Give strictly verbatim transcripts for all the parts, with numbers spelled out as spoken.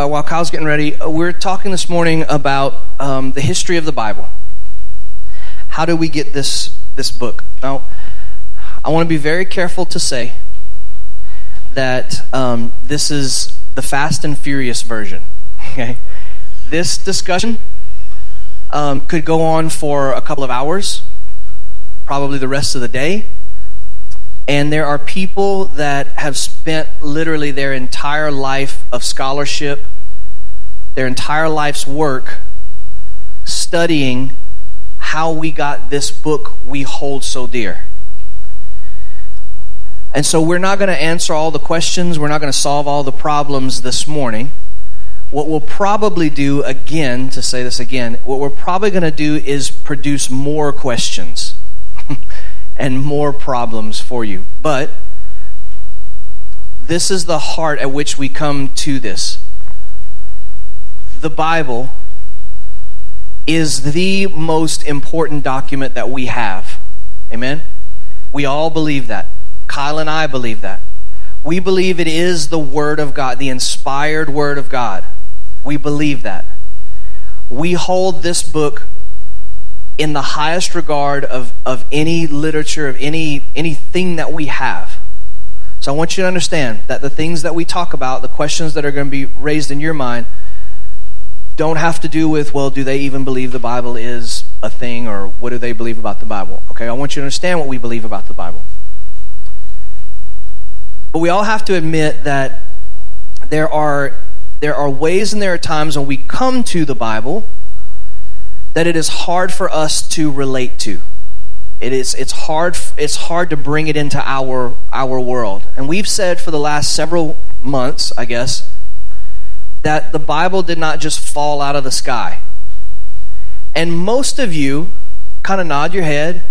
while Kyle's getting ready, we're talking this morning about um, the history of the Bible. How do we get this this book? Now, I want to be very careful to say that um, this is the Fast and Furious version. Okay, this discussion um, could go on for a couple of hours, probably the rest of the day. And there are people that have spent literally their entire life of scholarship, their entire life's work, studying how we got this book we hold so dear. And so we're not going to answer all the questions. We're not going to solve all the problems this morning. What we'll probably do, again, to say this again, what we're probably going to do is produce more questions and more problems for you. But this is the heart at which we come to this. The Bible is the most important document that we have. Amen? We all believe that. Kyle and I believe that. We believe it is the Word of God, the inspired Word of God. We believe that. We hold this book in the highest regard of, of any literature, of any anything that we have. So I want you to understand that the things that we talk about, the questions that are going to be raised in your mind, don't have to do with, well, do they even believe the Bible is a thing, or what do they believe about the Bible? Okay, I want you to understand what we believe about the Bible. But we all have to admit that there are there are ways and there are times when we come to the Bible that it is hard for us to relate to. It is it's hard it's hard to bring it into our our world. And we've said for the last several months, I guess, that the Bible did not just fall out of the sky. And most of you kind of nod your head.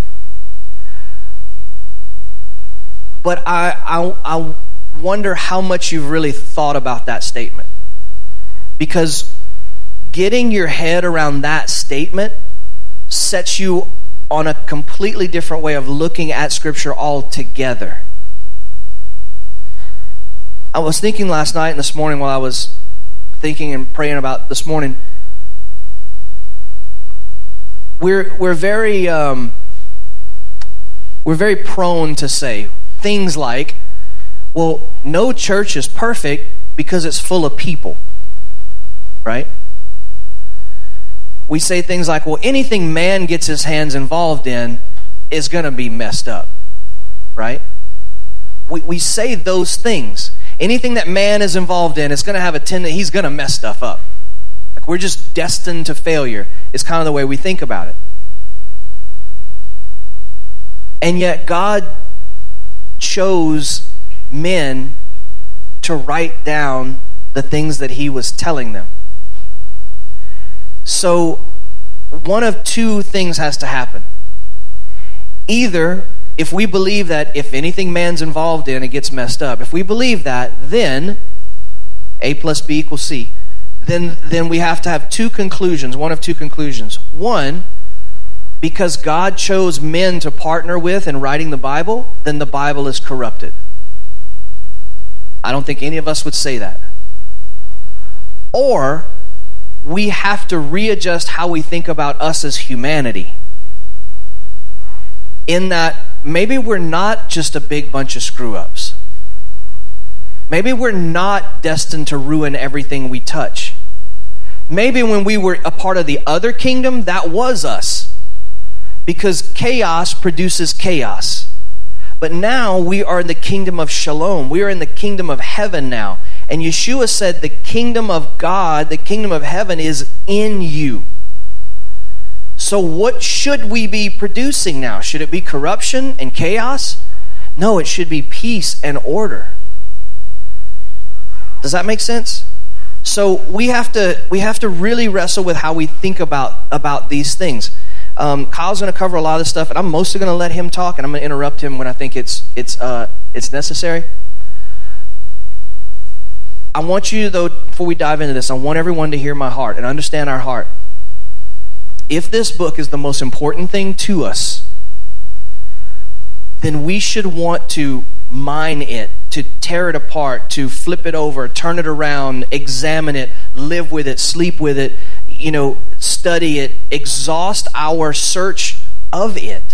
But I, I I wonder how much you've really thought about that statement. Because getting your head around that statement sets you on a completely different way of looking at Scripture altogether. I was thinking last night and this morning while I was thinking and praying about this morning, we're we're very um, we're very prone to say things like, well, no church is perfect because it's full of people, right? We say things like, well, anything man gets his hands involved in is going to be messed up, right? We we say those things. Anything that man is involved in is going to have a tendency, he's going to mess stuff up. Like we're just destined to failure is kind of the way we think about it. And yet God chose men to write down the things that he was telling them. So one of two things has to happen. Either if we believe that if anything man's involved in, it gets messed up. If we believe that, then A plus B equals C. Then, then we have to have two conclusions, one of two conclusions. One, because God chose men to partner with in writing the Bible, then the Bible is corrupted. I don't think any of us would say that. Or we have to readjust how we think about us as humanity. In that maybe we're not just a big bunch of screw-ups. Maybe we're not destined to ruin everything we touch. Maybe when we were a part of the other kingdom, that was us. Because chaos produces chaos. But now we are in the kingdom of shalom. We are in the kingdom of heaven now. And Yeshua said the kingdom of God, the kingdom of heaven is in you. So what should we be producing now? Should it be corruption and chaos? No, it should be peace and order. Does that make sense? So we have to we have to really wrestle with how we think about, about these things. Um, Kyle's going to cover a lot of this stuff, and I'm mostly going to let him talk, and I'm going to interrupt him when I think it's it's uh, it's necessary. I want you, though, before we dive into this, I want everyone to hear my heart and understand our heart. If this book is the most important thing to us, then we should want to mine it, to tear it apart, to flip it over, turn it around, examine it, live with it, sleep with it, you know, study it, exhaust our search of it.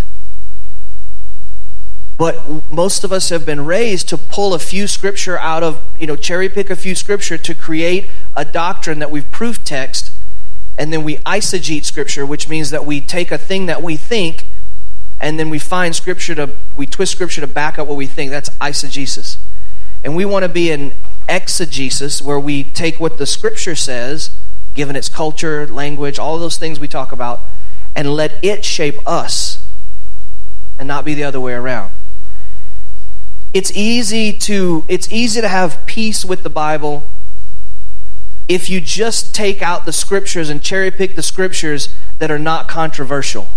But most of us have been raised to pull a few scripture out of, you know, cherry pick a few scripture to create a doctrine that we've proof text, and then we eisegete scripture, which means that we take a thing that we think, and then we find scripture to, we twist scripture to back up what we think. That's eisegesis. And we want to be an exegesis, where we take what the scripture says, given its culture, language, all of those things we talk about, and let it shape us, and not be the other way around. It's easy to it's easy to have peace with the Bible if you just take out the scriptures and cherry pick the scriptures that are not controversial.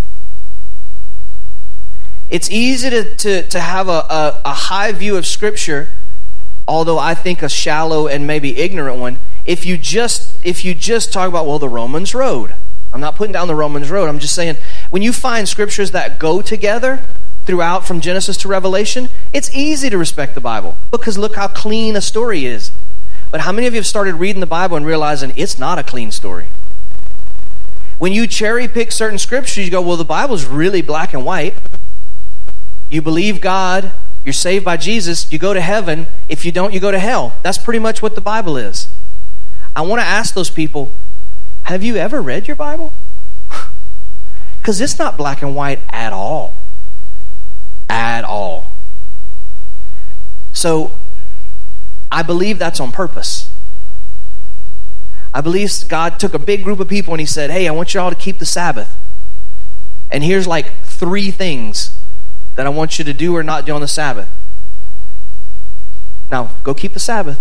It's easy to, to, to have a, a, a high view of scripture, although I think a shallow and maybe ignorant one, if you just if you just talk about, well, the Romans road. I'm not putting down the Romans road. I'm just saying, when you find scriptures that go together throughout from Genesis to Revelation, it's easy to respect the Bible, because look how clean a story is. But how many of you have started reading the Bible and realizing it's not a clean story? When you cherry pick certain scriptures, you go, well, the Bible's really black and white. You believe God, you're saved by Jesus, you go to heaven. If you don't, you go to hell. That's pretty much what the Bible is. I want to ask those people, have you ever read your Bible? Because it's not black and white at all. At all. So, I believe that's on purpose. I believe God took a big group of people and he said, hey, I want you all to keep the Sabbath. And here's like three things that I want you to do or not do on the Sabbath. Now, go keep the Sabbath.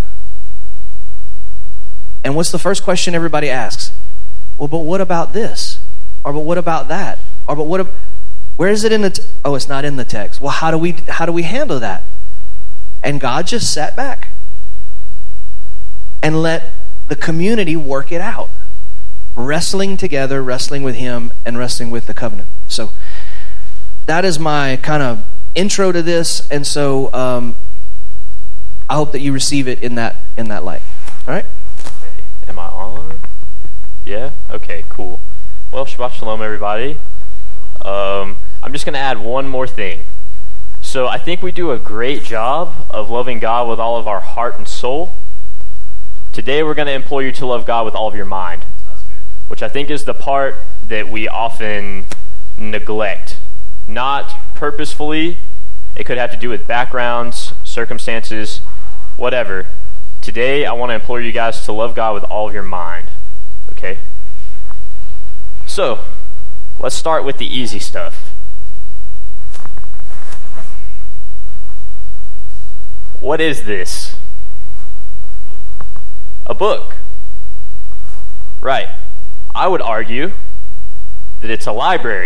And what's the first question everybody asks? Well, but what about this? Or but what about that? Or but what? Ab- where is it in the? T- oh, it's not in the text. Well, how do we how do we handle that? And God just sat back and let the community work it out, wrestling together, wrestling with Him, and wrestling with the covenant. So that is my kind of intro to this, and so um, I hope that you receive it in that in that light. All right. Okay. Am I on? Yeah? Okay, cool. Well, Shabbat Shalom, everybody. Um, I'm just going to add one more thing. So I think we do a great job of loving God with all of our heart and soul. Today we're going to implore you to love God with all of your mind, which I think is the part that we often neglect. Not purposefully. It could have to do with backgrounds, circumstances, whatever. Today I want to implore you guys to love God with all of your mind. Okay? So, let's start with the easy stuff. What is this? A book. Right. I would argue that it's a library.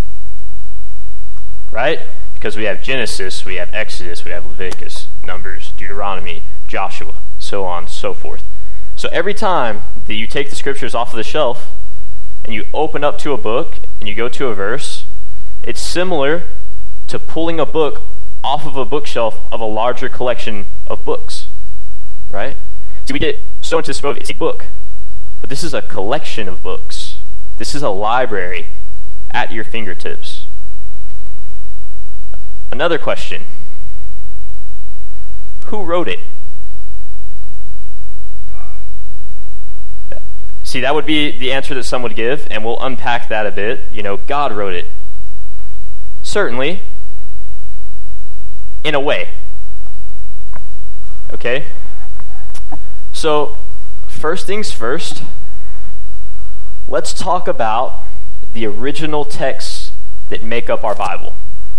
Right? Because we have Genesis, we have Exodus, we have Leviticus, Numbers, Deuteronomy, Joshua, so on and so forth. So every time that you take the scriptures off of the shelf and you open up to a book and you go to a verse, it's similar to pulling a book off of a bookshelf of a larger collection of books, right? See, we get so into this mode, it's a book, but this is a collection of books. This is a library at your fingertips. Another question. Who wrote it? See, that would be the answer that some would give, and we'll unpack that a bit. You know, God wrote it. Certainly. In a way. Okay? So, first things first, let's talk about the original texts that make up our Bible.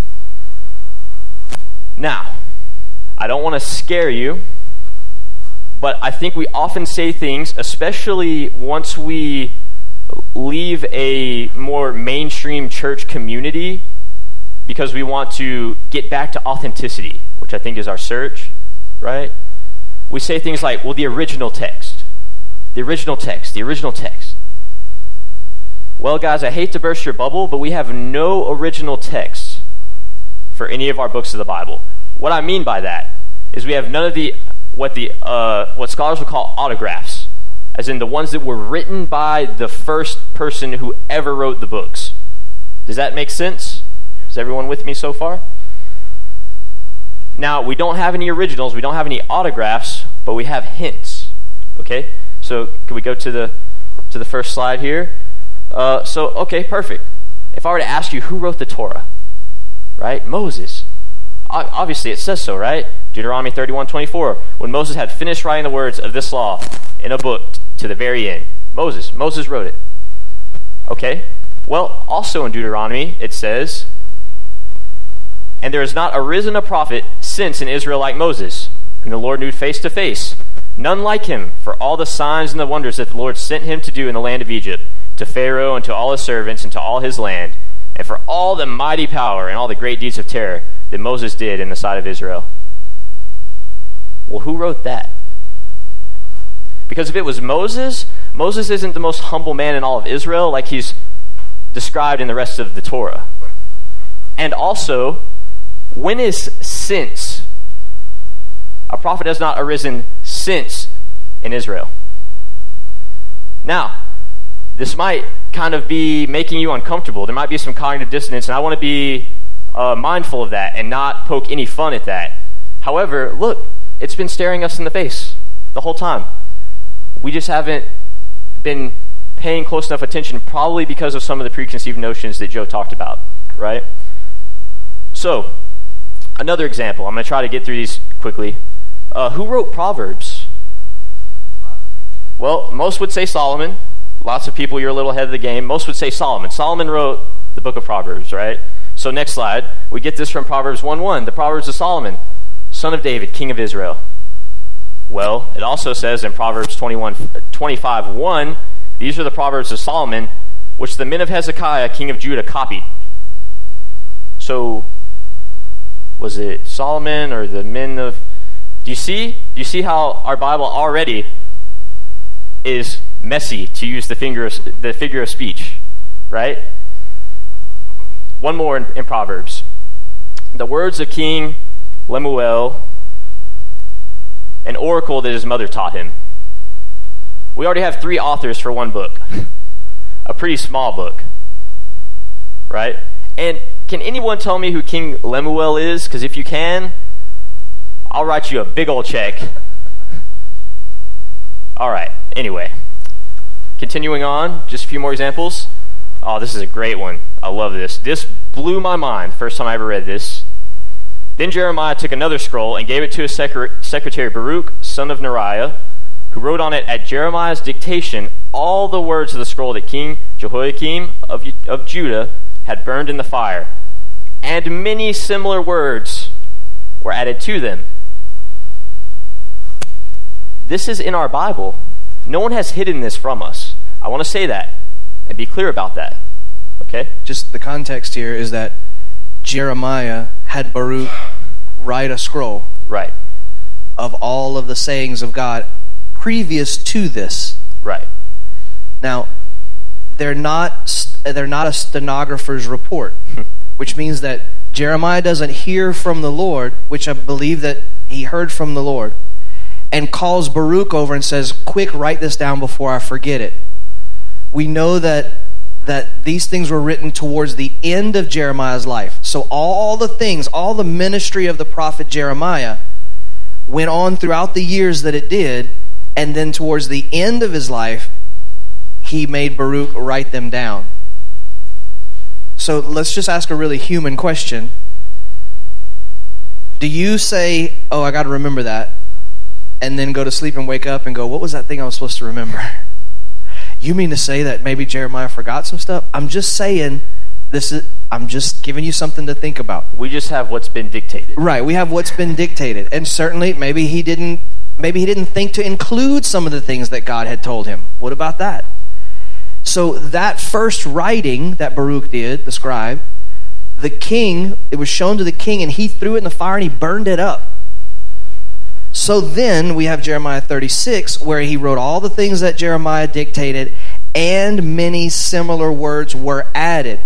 Now, I don't want to scare you, but I think we often say things, especially once we leave a more mainstream church community, because we want to get back to authenticity, which I think is our search, right? We say things like, well, the original text, the original text, the original text. Well, guys, I hate to burst your bubble, but we have no original text for any of our books of the Bible. What I mean by that is we have none of the what the uh, what scholars would call autographs as in the ones that were written by the first person who ever wrote the books. Does that make sense? Is everyone with me so far? Now, we don't have any originals, we don't have any autographs, but we have hints. Okay? So, can we go to the to the first slide here? Uh, so, okay, perfect. If I were to ask you who wrote the Torah, right? Moses. O- obviously, it says so, right? Deuteronomy thirty-one twenty-four. When Moses had finished writing the words of this law in a book t- to the very end. Moses. Moses wrote it. Okay? Well, also in Deuteronomy, it says, and there has not arisen a prophet since in Israel like Moses, whom the Lord knew face to face. None like him, for all the signs and the wonders that the Lord sent him to do in the land of Egypt, to Pharaoh and to all his servants and to all his land, and for all the mighty power and all the great deeds of terror that Moses did in the sight of Israel. Well, who wrote that? Because if it was Moses, Moses isn't the most humble man in all of Israel like he's described in the rest of the Torah. And also, when is since? A prophet has not arisen since in Israel. Now, this might kind of be making you uncomfortable. There might be some cognitive dissonance, and I want to be uh, mindful of that and not poke any fun at that. However, look, it's been staring us in the face the whole time. We just haven't been paying close enough attention, probably because of some of the preconceived notions that Joe talked about, right? So, another example. I'm going to try to get through these quickly. Uh, who wrote Proverbs? Well, most would say Solomon. Lots of people, you're a little ahead of the game. Most would say Solomon. Solomon wrote the book of Proverbs, right? So next slide. We get this from Proverbs one one. The Proverbs of Solomon, son of David, king of Israel. Well, it also says in Proverbs twenty-one, twenty-five one, these are the Proverbs of Solomon, which the men of Hezekiah, king of Judah, copied. So, was it Solomon or the men of... Do you see? Do you see how our Bible already is messy, to use the figure of, the figure of speech, right? One more in, in Proverbs. The words of King Lemuel, an oracle that his mother taught him. We already have three authors for one book. A pretty small book, right? And can anyone tell me who King Lemuel is? Because if you can, I'll write you a big old check. All right, anyway. Continuing on, just a few more examples. Oh, this is a great one. I love this. This blew my mind first time I ever read this. Then Jeremiah took another scroll and gave it to his sec- secretary Baruch, son of Neriah, who wrote on it at Jeremiah's dictation all the words of the scroll that King Jehoiakim of, of Judah had burned in the fire. And many similar words were added to them. This is in our Bible. No one has hidden this from us. I want to say that and be clear about that. Okay? Just the context here is that Jeremiah had Baruch write a scroll, right, of all of the sayings of God previous to this. Right. Now, they're not they're not a stenographer's report, which means that Jeremiah doesn't hear from the Lord, which I believe that he heard from the Lord, and calls Baruch over and says, "Quick, write this down before I forget it." We know that that these things were written towards the end of Jeremiah's life. So all the things, all the ministry of the prophet Jeremiah went on throughout the years that it did, and then towards the end of his life, he made Baruch write them down. So let's just ask a really human question. Do you say, "Oh, I got to remember that," and then go to sleep and wake up and go, "What was that thing I was supposed to remember?" You mean to say that maybe Jeremiah forgot some stuff? I'm just saying, this is. I'm just giving you something to think about. We just have what's been dictated. Right, we have what's been dictated. And certainly, maybe he didn't maybe he didn't think to include some of the things that God had told him. What about that? So that first writing that Baruch did, the scribe, the king, it was shown to the king, and he threw it in the fire and he burned it up. So then we have Jeremiah thirty-six, where he wrote all the things that Jeremiah dictated, and many similar words were added.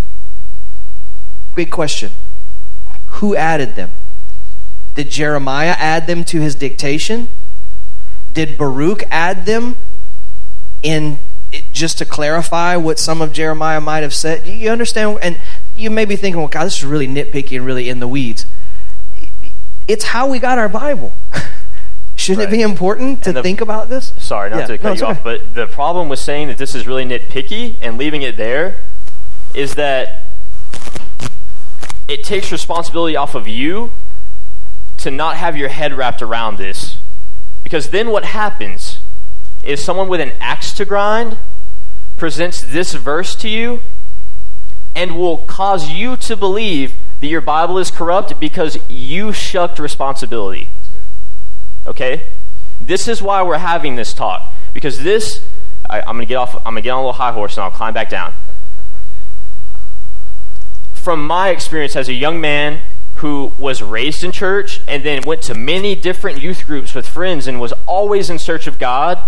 Big question. Who added them? Did Jeremiah add them to his dictation? Did Baruch add them in it, just to clarify what some of Jeremiah might have said. You understand? And you may be thinking, well, God, this is really nitpicky and really in the weeds. It's how we got our Bible. Shouldn't right. it be important to the, think about this? Sorry, not yeah, to cut no, you okay. off, but the problem with saying that this is really nitpicky and leaving it there is that it takes responsibility off of you to not have your head wrapped around this. Because then what happens is someone with an axe to grind presents this verse to you and will cause you to believe that your Bible is corrupt because you shucked responsibility. Okay? This is why we're having this talk. Because this, I, I'm gonna get off. I'm gonna get on a little high horse and I'll climb back down. From my experience as a young man who was raised in church and then went to many different youth groups with friends and was always in search of God,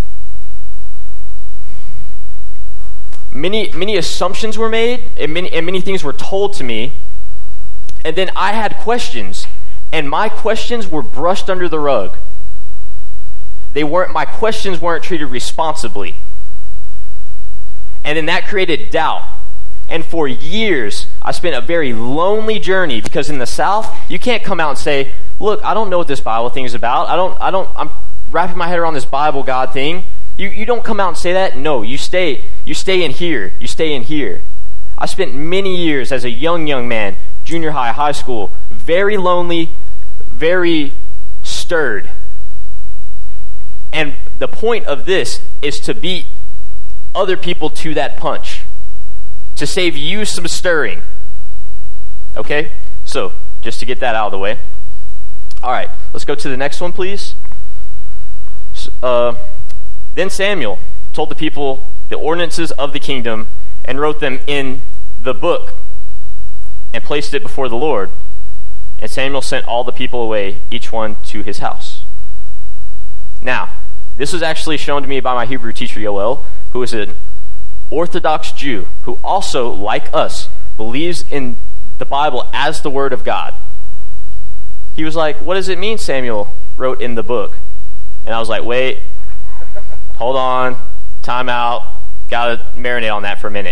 many many assumptions were made and many and many things were told to me, and then I had questions, and my questions were brushed under the rug. They weren't my questions weren't treated responsibly. And then that created doubt. And for years, I spent a very lonely journey because in the South, you can't come out and say, look, I don't know what this Bible thing is about. I don't, I don't, I'm wrapping my head around this Bible God thing. You, you don't come out and say that. No, you stay, you stay in here. You stay in here. I spent many years as a young, young man, junior high, high school, very lonely, very stirred. And the point of this is to beat other people to that punch, to save you some stirring. Okay? So, just to get that out of the way. All right, let's go to the next one, please. Uh, then Samuel told the people the ordinances of the kingdom and wrote them in the book and placed it before the Lord. And Samuel sent all the people away, each one to his house. Now, this was actually shown to me by my Hebrew teacher, Yoel, who is an Orthodox Jew who also, like us, believes in the Bible as the Word of God. He was like, what does it mean Samuel wrote in the book? And I was like, wait, hold on, time out, gotta marinate on that for a minute.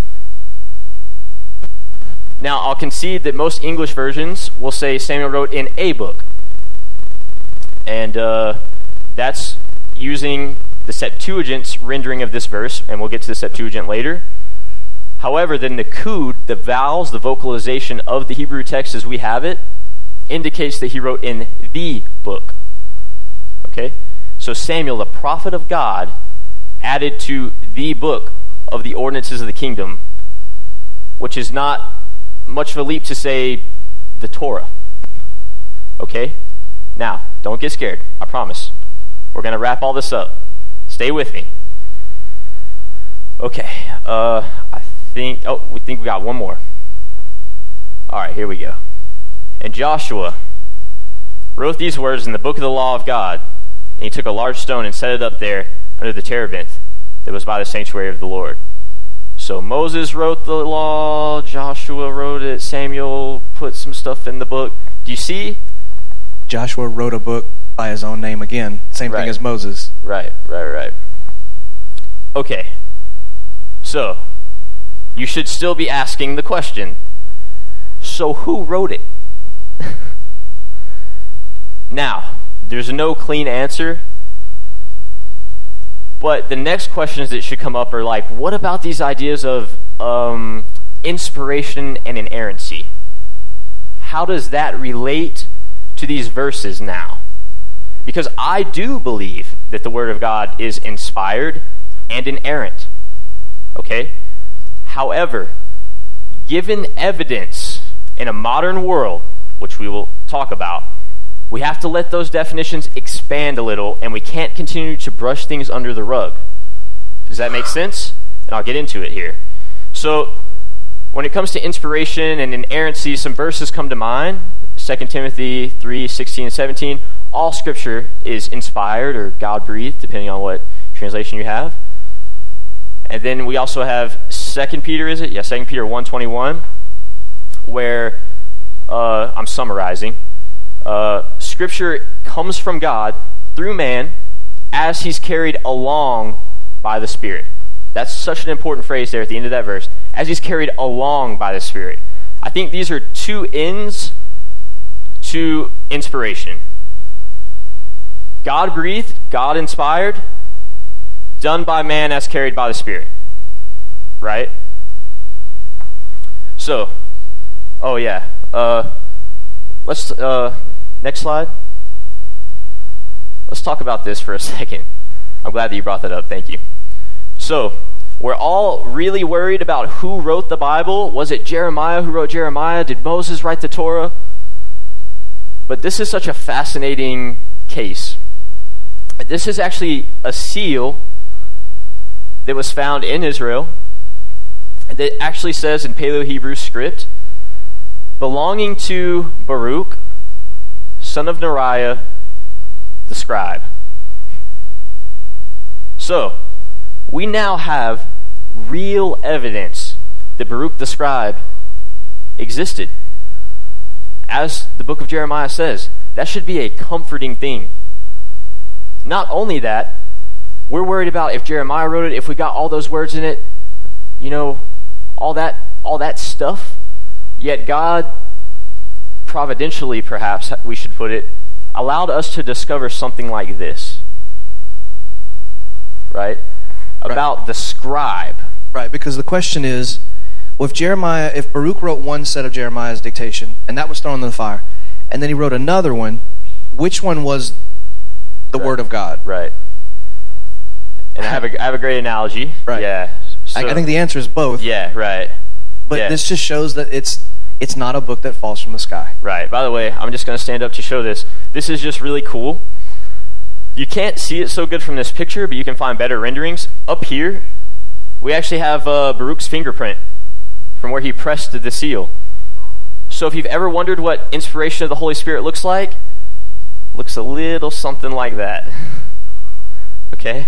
Now, I'll concede that most English versions will say Samuel wrote in a book. And uh, that's using the Septuagint's rendering of this verse, and we'll get to the Septuagint later. However, the Nakud, the vowels, the vocalization of the Hebrew text as we have it, indicates that he wrote in the book. Okay? So Samuel, the prophet of God, added to the book of the ordinances of the kingdom, which is not much of a leap to say the Torah. Okay? Now, don't get scared. I promise. We're going to wrap all this up. Stay with me. Okay. Uh, I think, oh, we think we got one more. All right, here we go. And Joshua wrote these words in the book of the law of God, and he took a large stone and set it up there under the terebinth that was by the sanctuary of the Lord. So Moses wrote the law, Joshua wrote it, Samuel put some stuff in the book. Do you see? Joshua wrote a book by his own name again. Same right. thing as Moses. Right, right, right. Okay. So, you should still be asking the question, so who wrote it? Now, there's no clean answer, but the next questions that should come up are like, what about these ideas of um, inspiration and inerrancy? How does that relate to these verses now? Because I do believe that the Word of God is inspired and inerrant. Okay? However, given evidence in a modern world, which we will talk about, we have to let those definitions expand a little, and we can't continue to brush things under the rug. Does that make sense? And I'll get into it here. So, when it comes to inspiration and inerrancy, some verses come to mind. Second Timothy three, sixteen and seventeen. All Scripture is inspired or God-breathed, depending on what translation you have. And then we also have Second Peter, is it? Yeah, Second Peter one twenty-one, where uh, I'm summarizing. Uh, Scripture comes from God through man as he's carried along by the Spirit. That's such an important phrase there at the end of that verse. As he's carried along by the Spirit. I think these are two ends to inspiration. God breathed, God inspired, done by man as carried by the Spirit. Right? So, oh yeah. Uh, let's, uh, next slide. Let's talk about this for a second. I'm glad that you brought that up. Thank you. So, we're all really worried about who wrote the Bible. Was it Jeremiah who wrote Jeremiah? Did Moses write the Torah? But this is such a fascinating case. This is actually a seal that was found in Israel that actually says in Paleo-Hebrew script, belonging to Baruch, son of Neriah, the scribe. So, we now have real evidence that Baruch the scribe existed. As the book of Jeremiah says, that should be a comforting thing. Not only that, we're worried about if Jeremiah wrote it, if we got all those words in it, you know, all that all that stuff. Yet God, providentially perhaps we should put it, allowed us to discover something like this. Right? About right. the scribe. Right, because the question is, well, if Jeremiah, if Baruch wrote one set of Jeremiah's dictation, and that was thrown in the fire, and then he wrote another one, which one was the right. word of God? Right. And I have a, I have a great analogy. Right. Yeah. So, I, I think the answer is both. Yeah, right. But yeah. this just shows that it's it's not a book that falls from the sky. Right. By the way, I'm just going to stand up to show this. This is just really cool. You can't see it so good from this picture, but you can find better renderings. Up here, we actually have uh, Baruch's fingerprint from where he pressed the seal. So if you've ever wondered what inspiration of the Holy Spirit looks like, looks a little something like that. Okay?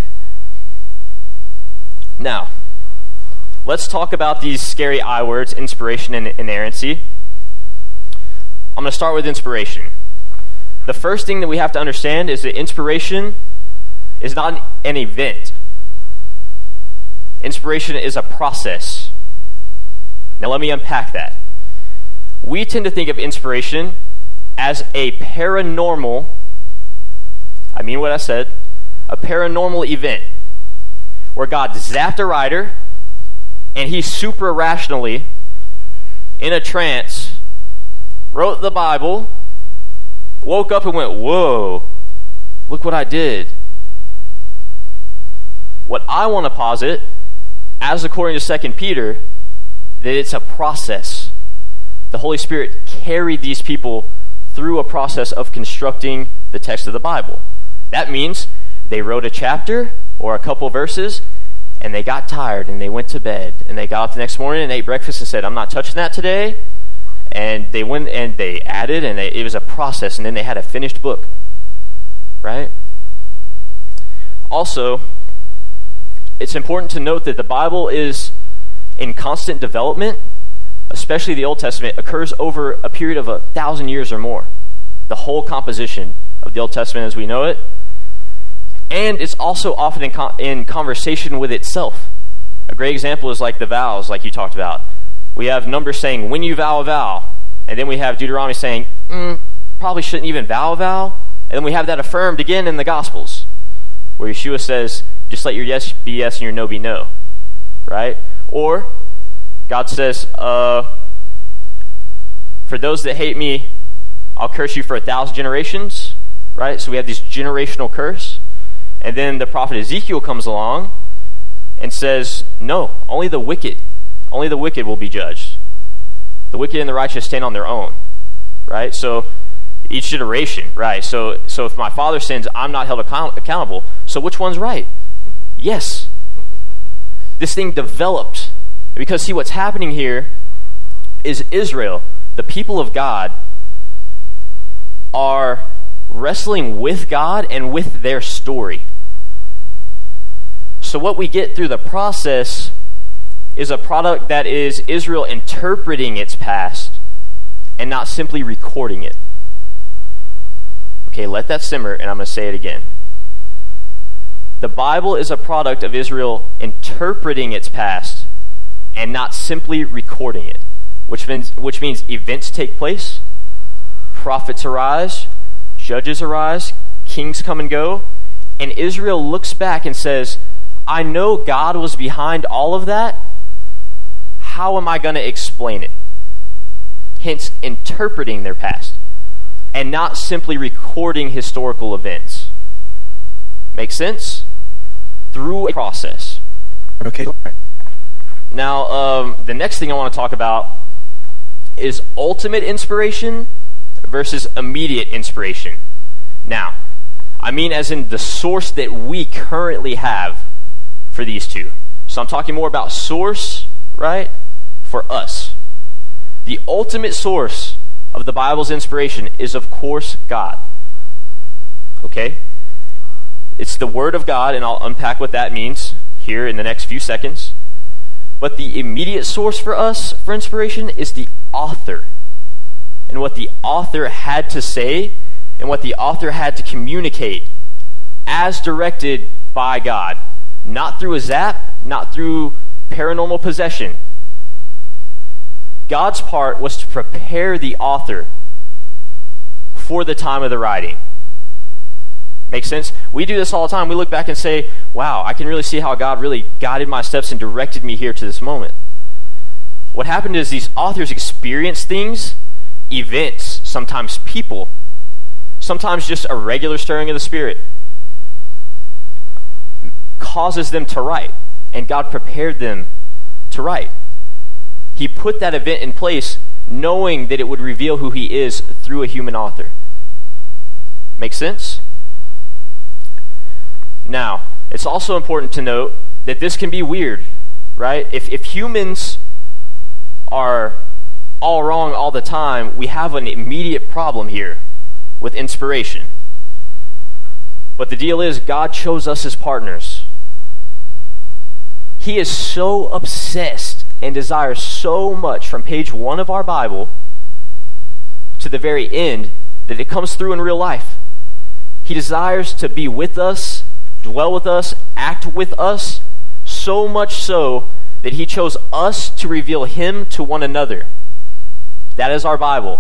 Now, let's talk about these scary I words, inspiration and inerrancy. I'm going to start with inspiration. The first thing that we have to understand is that inspiration is not an event. Inspiration is a process. Now let me unpack that. We tend to think of inspiration as a paranormal, I mean what I said, a paranormal event where God zapped a writer and he super rationally, in a trance, wrote the Bible, woke up and went, whoa, look what I did. What I want to posit, as according to Second Peter, that it's a process. The Holy Spirit carried these people through a process of constructing the text of the Bible. That means they wrote a chapter or a couple verses, and they got tired, and they went to bed, and they got up the next morning and ate breakfast and said, I'm not touching that today. And they went and they added, and they, it was a process, and then they had a finished book. Right? Also, it's important to note that the Bible is in constant development, especially the Old Testament, occurs over a period of a thousand years or more. The whole composition of the Old Testament as we know it. And it's also often in, con- in conversation with itself. A great example is like the vows, like you talked about. We have Numbers saying, when you vow a vow. And then we have Deuteronomy saying, mm, probably shouldn't even vow a vow. And then we have that affirmed again in the Gospels, where Yeshua says, just let your yes be yes and your no be no. Right? Or, God says, uh, for those that hate me, I'll curse you for a thousand generations. Right? So we have this generational curse. And then the prophet Ezekiel comes along and says, no, only the wicked, only the wicked will be judged. The wicked and the righteous stand on their own. Right? So each generation, right? So so if my father sins, I'm not held account- accountable. So which one's right? Yes. This thing developed. Because see, what's happening here is Israel, the people of God, are wrestling with God and with their story. So what we get through the process is a product that is Israel interpreting its past and not simply recording it. Okay, let that simmer, and I'm going to say it again. The Bible is a product of Israel interpreting its past and not simply recording it, which means, which means events take place, prophets arise, judges arise, kings come and go, and Israel looks back and says, I know God was behind all of that. How am I going to explain it? Hence, interpreting their past and not simply recording historical events. Make sense? Through a process. Okay. Now, um, the next thing I want to talk about is ultimate inspiration versus immediate inspiration. Now, I mean as in the source that we currently have for these two. So I'm talking more about source, right, for us. The ultimate source of the Bible's inspiration is, of course, God. Okay? It's the Word of God, and I'll unpack what that means here in the next few seconds. But the immediate source for us for inspiration is the author, and what the author had to say, and what the author had to communicate as directed by God. Not through a zap, not through paranormal possession. God's part was to prepare the author for the time of the writing. Make sense? We do this all the time. We look back and say, wow, I can really see how God really guided my steps and directed me here to this moment. What happened is these authors experienced things, events, sometimes people, sometimes just a regular stirring of the Spirit, causes them to write, and God prepared them to write. He put that event in place knowing that it would reveal who he is through a human author. Make sense? Now, it's also important to note that this can be weird, right? If, if humans are all wrong all the time, we have an immediate problem here with inspiration. But the deal is, God chose us as partners. He is so obsessed and desires so much from page one of our Bible to the very end that it comes through in real life. He desires to be with us, dwell with us, act with us, so much so that he chose us to reveal him to one another. That is our Bible.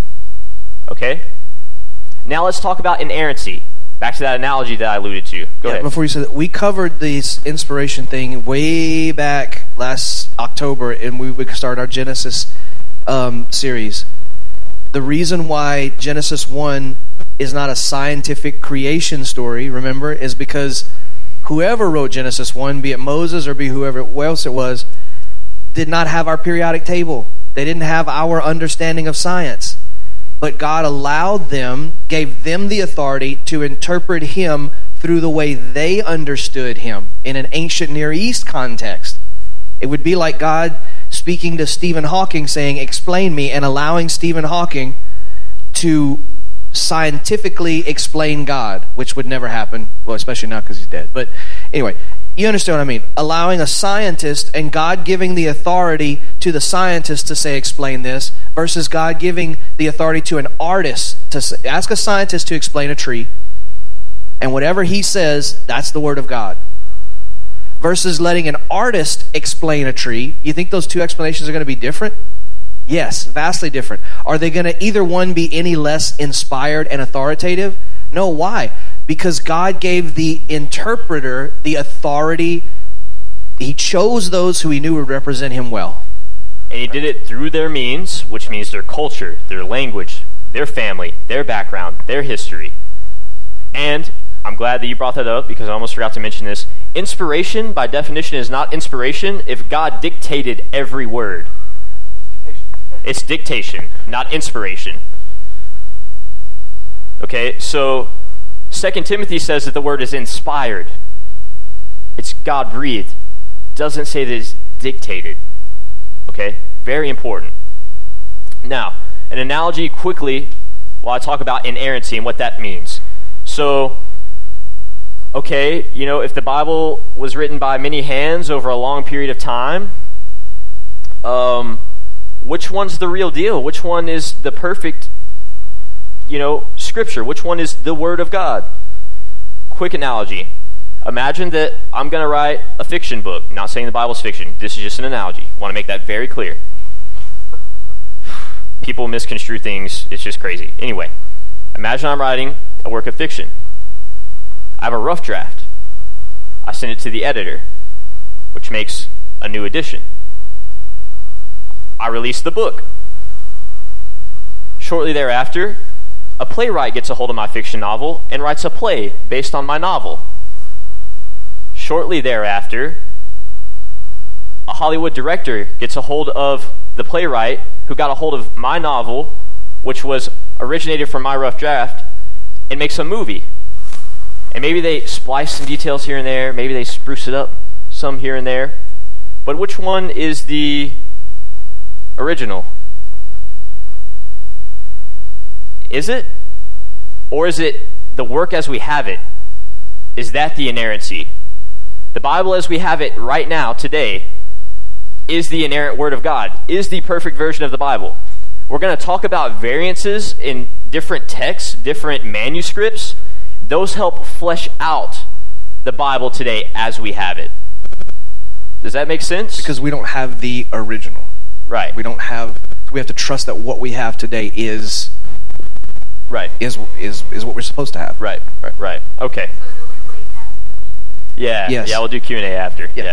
Okay? Now let's talk about inerrancy. Back to that analogy that I alluded to. Go yeah, ahead. Before you said that, we covered this inspiration thing way back last October, and we would start our Genesis um, series. The reason why Genesis one is not a scientific creation story, remember, is because whoever wrote Genesis one, be it Moses or be whoever else it was, did not have our periodic table. They didn't have our understanding of science. But God allowed them, gave them the authority to interpret him through the way they understood him in an ancient Near East context. It would be like God speaking to Stephen Hawking saying, explain me, and allowing Stephen Hawking to scientifically explain God, which would never happen, well, especially not because he's dead. But anyway, you understand what I mean. Allowing a scientist and God giving the authority to the scientist to say, explain this, versus God giving the authority to an artist to say, ask a scientist to explain a tree, and whatever he says, that's the word of God. Versus letting an artist explain a tree. You think those two explanations are going to be different? Yes, vastly different. Are they going to either one be any less inspired and authoritative? No, why? Because God gave the interpreter the authority. He chose those who he knew would represent him well. And he did it through their means, which means their culture, their language, their family, their background, their history. And I'm glad that you brought that up because I almost forgot to mention this. Inspiration, by definition, is not inspiration if God dictated every word. It's dictation, not inspiration. Okay, so Second Timothy says that the word is inspired. It's God-breathed. Doesn't say that it's dictated. Okay, very important. Now, an analogy quickly while I talk about inerrancy and what that means. So, okay, you know, if the Bible was written by many hands over a long period of time, um, which one's the real deal? Which one is the perfect, you know, scripture? Which one is the Word of God? Quick analogy. Imagine that I'm going to write a fiction book. Not saying the Bible's fiction. This is just an analogy. I want to make that very clear. People misconstrue things. It's just crazy. Anyway, imagine I'm writing a work of fiction. I have a rough draft. I send it to the editor, which makes a new edition. I release the book. Shortly thereafter, a playwright gets a hold of my fiction novel and writes a play based on my novel. Shortly thereafter, a Hollywood director gets a hold of the playwright who got a hold of my novel, which was originated from my rough draft, and makes a movie. And maybe they splice some details here and there. Maybe they spruce it up some here and there. But which one is the original? Is it? Or is it the work as we have it? Is that the inerrancy? The Bible as we have it right now, today, is the inerrant Word of God, is the perfect version of the Bible. We're going to talk about variances in different texts, different manuscripts. Those help flesh out the Bible today as we have it. Does that make sense? Because we don't have the original. Right. We don't have, we have to trust that what we have today is right. is is is what we're supposed to have. Right. Right. Right. Okay. Yeah. Yes. Yeah, we'll do Q and A after. Yeah. Yeah.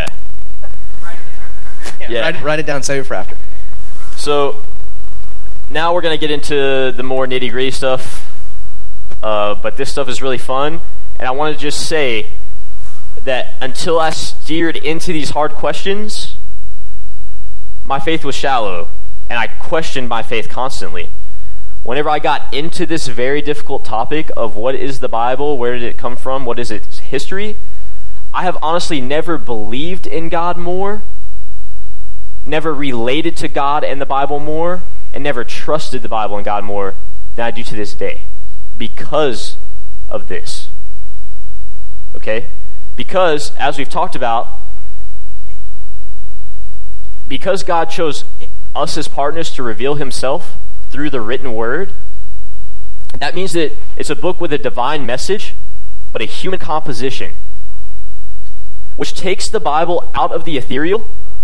Yeah. Yeah. Write, write it down, save it for after. So now we're going to get into the more nitty-gritty stuff. Uh, but this stuff is really fun. And I want to just say that until I steered into these hard questions, my faith was shallow. And I questioned my faith constantly. Whenever I got into this very difficult topic of what is the Bible, where did it come from, what is its history, I have honestly never believed in God more, never related to God and the Bible more, and never trusted the Bible and God more than I do to this day because of this. Okay? Because, as we've talked about, because God chose us as partners to reveal himself through the written word, that means that it's a book with a divine message, but a human composition, which takes the Bible out of the ethereal.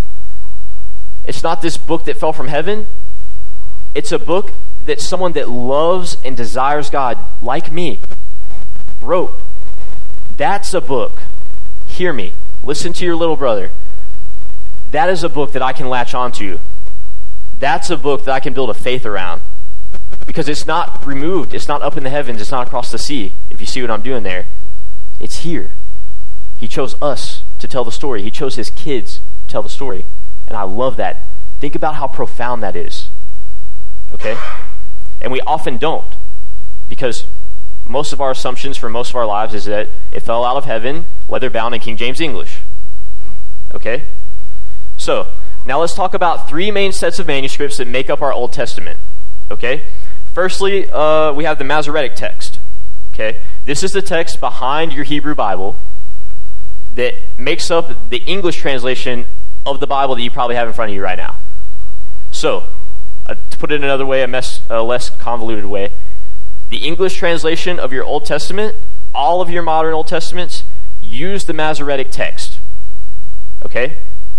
It's not this book that fell from heaven. It's a book that someone that loves and desires God, like me, wrote. That's a book. Hear me. Listen to your little brother. That is a book that I can latch onto. That's a book that I can build a faith around. Because it's not removed. It's not up in the heavens. It's not across the sea, if you see what I'm doing there. It's here. He chose us to tell the story. He chose his kids to tell the story. And I love that. Think about how profound that is. Okay? And we often don't. Because most of our assumptions for most of our lives is that it fell out of heaven, leather bound in King James English. Okay? So, now let's talk about three main sets of manuscripts that make up our Old Testament. Okay? Firstly, uh, we have the Masoretic text. Okay? This is the text behind your Hebrew Bible that makes up the English translation of the Bible that you probably have in front of you right now. So, uh, to put it another way, a, mess, a less convoluted way, the English translation of your Old Testament, all of your modern Old Testaments, use the Masoretic text. Okay?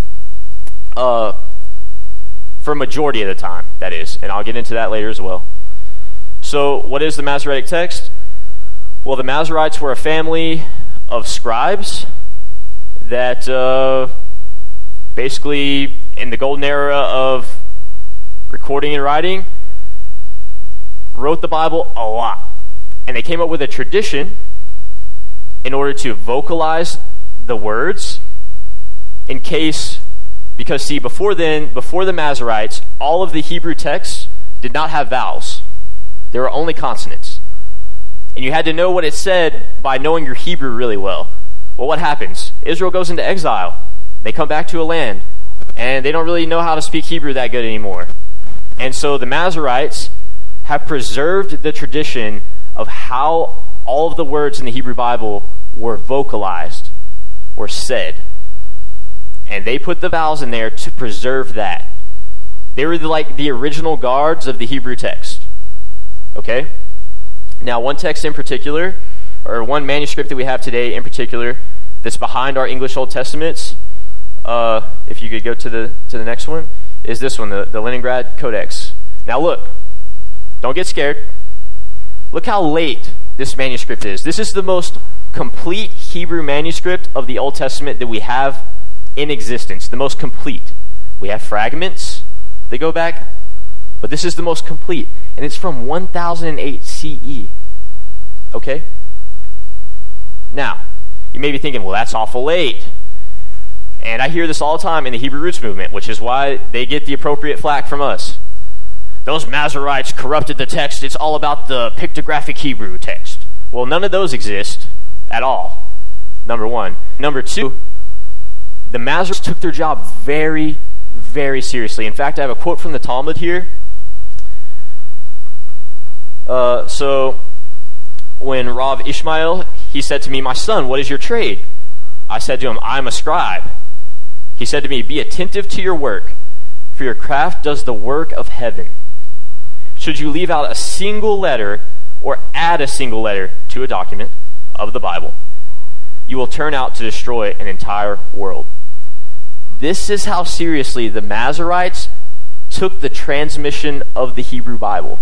Uh, for a majority of the time, that is. And I'll get into that later as well. So, what is the Masoretic text? Well, the Masoretes were a family of scribes that uh, basically, in the golden era of recording and writing, wrote the Bible a lot. And they came up with a tradition in order to vocalize the words in case, because see, before then, before the Masoretes, all of the Hebrew texts did not have vowels. There were only consonants. And you had to know what it said by knowing your Hebrew really well. Well, what happens? Israel goes into exile. They come back to a land, and they don't really know how to speak Hebrew that good anymore. And so the Masoretes have preserved the tradition of how all of the words in the Hebrew Bible were vocalized, or said. And they put the vowels in there to preserve that. They were the, like the original guards of the Hebrew text. Okay? Now, one text in particular, or one manuscript that we have today in particular, that's behind our English Old Testaments, uh, if you could go to the to the next one, is this one, the, the Leningrad Codex. Now look, don't get scared. Look how late this manuscript is. This is the most complete Hebrew manuscript of the Old Testament that we have in existence, the most complete. We have fragments that go back, but this is the most complete, and it's from one thousand eight C E. Okay? Now, you may be thinking, well, that's awful late. And I hear this all the time in the Hebrew Roots movement, which is why they get the appropriate flack from us. Those Masoretes corrupted the text. It's all about the pictographic Hebrew text. Well, none of those exist at all, number one. Number two, the Masoretes took their job very, very seriously. In fact, I have a quote from the Talmud here. Uh, so, when Rav Ishmael, he said to me, "My son, what is your trade?" I said to him, "I am a scribe." He said to me, "Be attentive to your work, for your craft does the work of heaven. Should you leave out a single letter or add a single letter to a document of the Bible, you will turn out to destroy an entire world." This is how seriously the Masoretes took the transmission of the Hebrew Bible.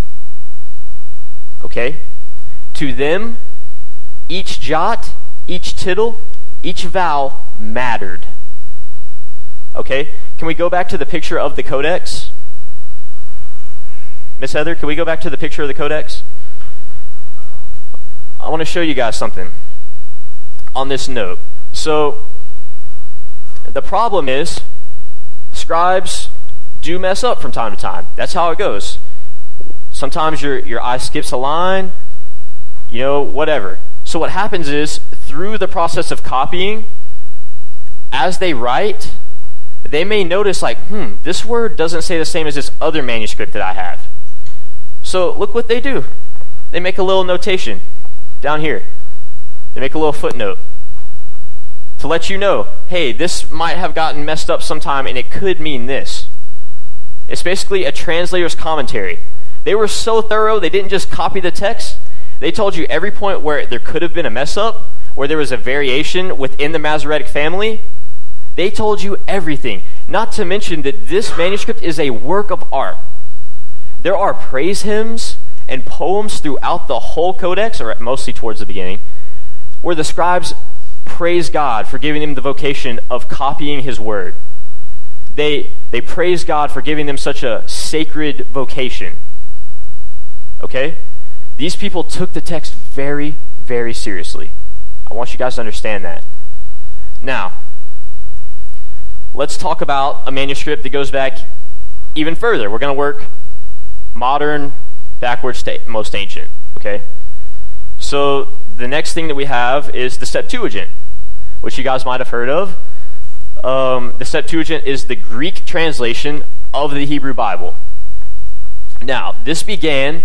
Okay? To them, each jot, each tittle, each vowel mattered. Okay? Can we go back to the picture of the Codex? Miss Heather, can we go back to the picture of the Codex? I want to show you guys something on this note. So, the problem is, scribes do mess up from time to time. That's how it goes. Sometimes your your eye skips a line, you know, whatever. So what happens is, through the process of copying, as they write, they may notice like, hmm, this word doesn't say the same as this other manuscript that I have. So look what they do. They make a little notation down here. They make a little footnote to let you know, hey, this might have gotten messed up sometime and it could mean this. It's basically a translator's commentary. They were so thorough, they didn't just copy the text. They told you every point where there could have been a mess up, where there was a variation within the Masoretic family. They told you everything. Not to mention that this manuscript is a work of art. There are praise hymns and poems throughout the whole codex, or mostly towards the beginning, where the scribes praise God for giving them the vocation of copying his word. They, they praise God for giving them such a sacred vocation. Okay? These people took the text very, very seriously. I want you guys to understand that. Now, let's talk about a manuscript that goes back even further. We're going to work modern backwards to most ancient. Okay? So the next thing that we have is the Septuagint, which you guys might have heard of. Um, the Septuagint is the Greek translation of the Hebrew Bible. Now, this began,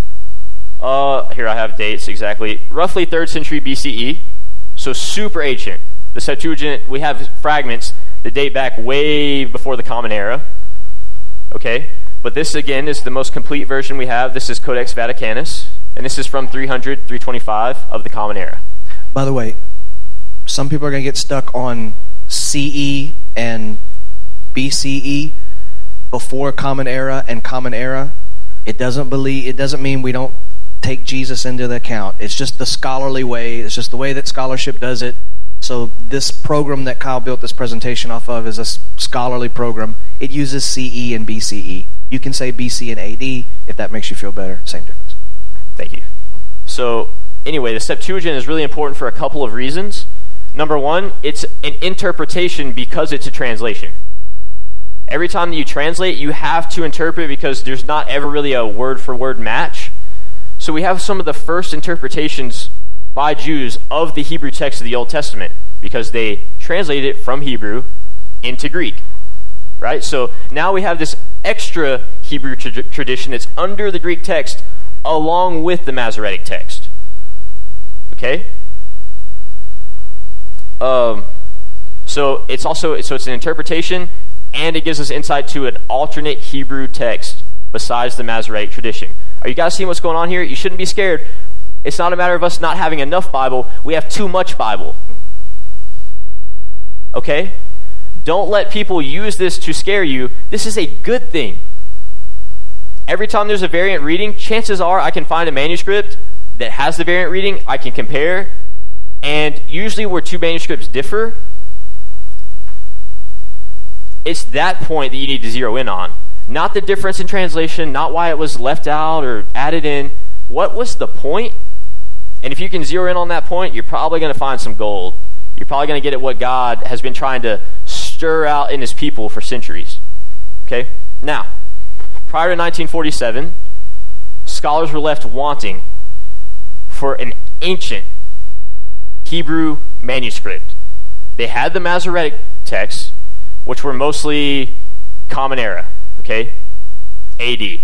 uh, here I have dates exactly, roughly third century B C E, so super ancient. The Septuagint, we have fragments that date back way before the Common Era. Okay, but this again is the most complete version we have. This is Codex Vaticanus, and this is from three hundred, three twenty-five of the Common Era. By the way, some people are going to get stuck on C E and B C E, before Common Era and Common Era. It doesn't believe. It doesn't mean we don't take Jesus into the account. It's just the scholarly way. It's just the way that scholarship does it. So this program that Kyle built this presentation off of is a scholarly program. It uses C E and B C E. You can say B C and A D if that makes you feel better. Same difference. Thank you. So anyway, the Septuagint is really important for a couple of reasons. Number one, it's an interpretation because it's a translation. Every time that you translate, you have to interpret because there's not ever really a word-for-word match. So we have some of the first interpretations by Jews of the Hebrew text of the Old Testament because they translated it from Hebrew into Greek, right? So now we have this extra Hebrew tra- tradition that's under the Greek text along with the Masoretic text, okay? Um, so it's also so it's an interpretation, and it gives us insight to an alternate Hebrew text besides the Masoretic tradition. Are you guys seeing what's going on here? You shouldn't be scared. It's not a matter of us not having enough Bible. We have too much Bible. Okay? Don't let people use this to scare you. This is a good thing. Every time there's a variant reading, chances are I can find a manuscript that has the variant reading, I can compare, and usually where two manuscripts differ, it's that point that you need to zero in on. Not the difference in translation, not why it was left out or added in. What was the point? And if you can zero in on that point, you're probably going to find some gold. You're probably going to get at what God has been trying to stir out in his people for centuries. Okay? Now, prior to nineteen forty-seven, scholars were left wanting for an ancient Hebrew manuscript. They had the Masoretic texts, which were mostly Common Era, okay? A D.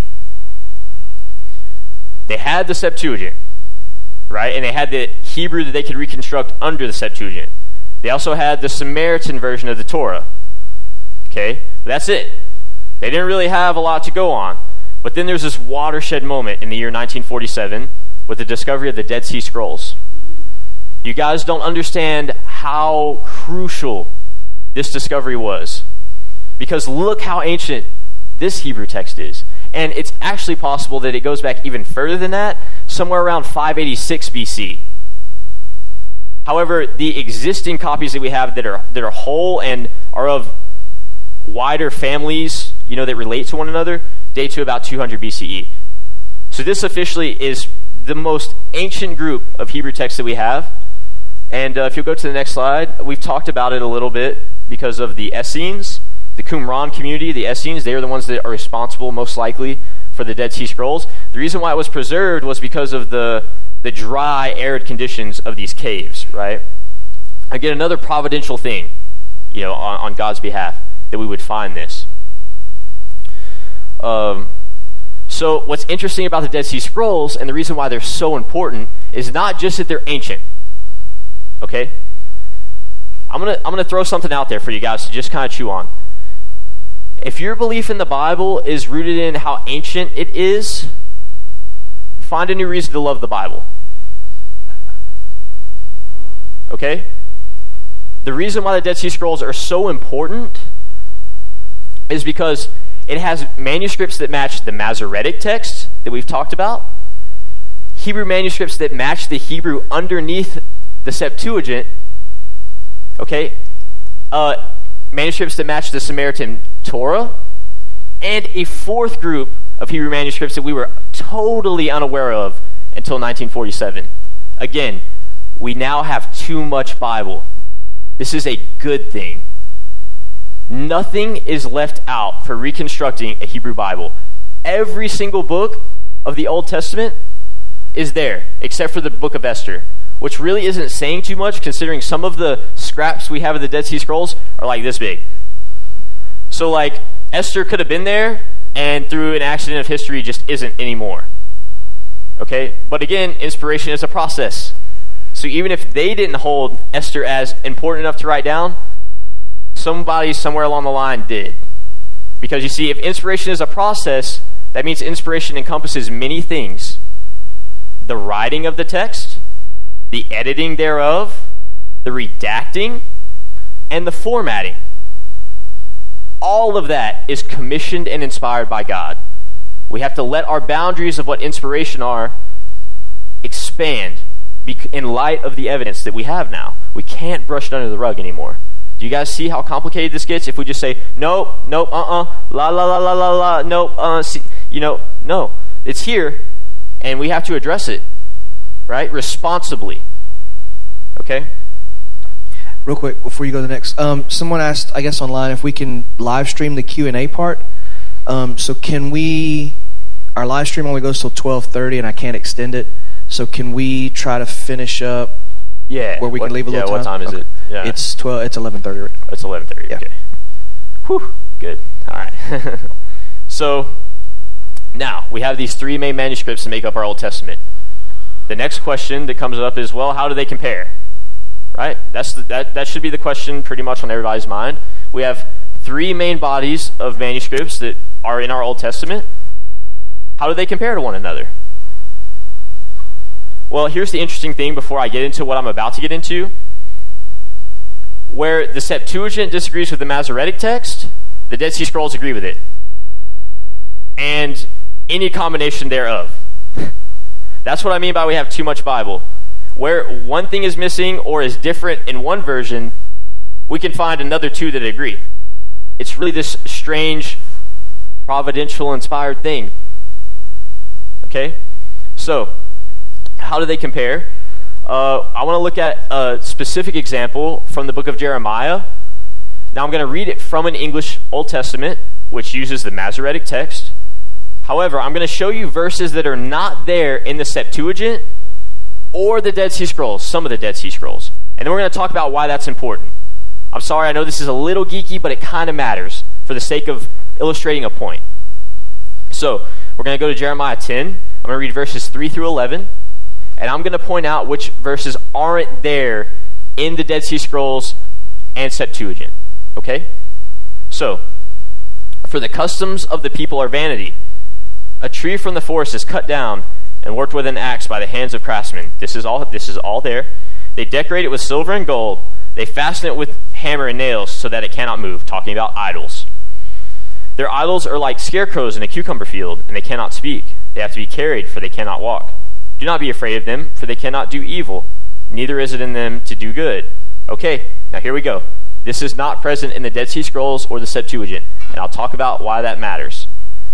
They had the Septuagint, right? And they had the Hebrew that they could reconstruct under the Septuagint. They also had the Samaritan version of the Torah, okay? That's it. They didn't really have a lot to go on. But then there's this watershed moment in the year nineteen forty-seven with the discovery of the Dead Sea Scrolls. You guys don't understand how crucial this discovery was. Because look how ancient this Hebrew text is. And it's actually possible that it goes back even further than that, somewhere around five eighty-six B C. However, the existing copies that we have that are that are whole and are of wider families, you know, that relate to one another, date to about two hundred B C E. So this officially is the most ancient group of Hebrew texts that we have. And uh, if you'll go to the next slide, we've talked about it a little bit because of the Essenes, the Qumran community, the Essenes. They are the ones that are responsible, most likely, for the Dead Sea Scrolls. The reason why it was preserved was because of the, the dry, arid conditions of these caves, right? Again, another providential thing, you know, on, on God's behalf, that we would find this. Um, so what's interesting about the Dead Sea Scrolls, and the reason why they're so important, is not just that they're ancient. Okay? I'm gonna I'm gonna throw something out there for you guys to just kind of chew on. If your belief in the Bible is rooted in how ancient it is, find a new reason to love the Bible. Okay? The reason why the Dead Sea Scrolls are so important is because it has manuscripts that match the Masoretic text that we've talked about, Hebrew manuscripts that match the Hebrew underneath the Septuagint, okay, uh, manuscripts that match the Samaritan Torah, and a fourth group of Hebrew manuscripts that we were totally unaware of until nineteen forty-seven. Again, we now have too much Bible. This is a good thing. Nothing is left out for reconstructing a Hebrew Bible. Every single book of the Old Testament is there, except for the book of Esther, which really isn't saying too much considering some of the scraps we have of the Dead Sea Scrolls are like this big. So like Esther could have been there and through an accident of history just isn't anymore. Okay? But again, inspiration is a process. So even if they didn't hold Esther as important enough to write down, somebody somewhere along the line did. Because you see, if inspiration is a process, that means inspiration encompasses many things. The writing of the text, the editing thereof, the redacting, and the formatting. All of that is commissioned and inspired by God. We have to let our boundaries of what inspiration are expand in light of the evidence that we have now. We can't brush it under the rug anymore. Do you guys see how complicated this gets if we just say, nope, nope, uh-uh, la, la, la, la, la, la, nope, uh, see, you know, no. It's here, and we have to address it, right, responsibly. Okay? Real quick, before you go to the next, um, someone asked, I guess online, if we can live stream the Q and A part. Um, so can we, our live stream only goes till twelve thirty, and I can't extend it. So can we try to finish up yeah, where we what, can leave a little yeah, time? Yeah, what time is okay. it? Yeah. It's twelve. It's eleven thirty. Right? It's eleven thirty. Yeah. Okay. Whew. Good. All right. So now we have these three main manuscripts that make up our Old Testament. The next question that comes up is, well, how do they compare? Right? That's the, that. That should be the question pretty much on everybody's mind. We have three main bodies of manuscripts that are in our Old Testament. How do they compare to one another? Well, here's the interesting thing before I get into what I'm about to get into. where the Septuagint disagrees with the Masoretic text, the Dead Sea Scrolls agree with it. And any combination thereof. That's what I mean by we have too much Bible. Where one thing is missing or is different in one version, we can find another two that agree. It's really this strange, providential, inspired thing. Okay? So, how do they compare? Uh, I want to look at a specific example from the book of Jeremiah. Now I'm going to read it from an English Old Testament, which uses the Masoretic text. However, I'm going to show you verses that are not there in the Septuagint or the Dead Sea Scrolls, some of the Dead Sea Scrolls. And then we're going to talk about why that's important. I'm sorry, I know this is a little geeky, but it kind of matters for the sake of illustrating a point. So, we're going to go to Jeremiah ten. I'm going to read verses three through eleven. And I'm going to point out which verses aren't there in the Dead Sea Scrolls and Septuagint. Okay? So, for the customs of the people are vanity. A tree from the forest is cut down and worked with an axe by the hands of craftsmen. This is all this is all there. They decorate it with silver and gold. They fasten it with hammer and nails so that it cannot move. Talking about idols. Their idols are like scarecrows in a cucumber field, and they cannot speak. They have to be carried, for they cannot walk. Do not be afraid of them, for they cannot do evil. Neither is it in them to do good. Okay, now here we go. This is not present in the Dead Sea Scrolls or the Septuagint, and I'll talk about why that matters.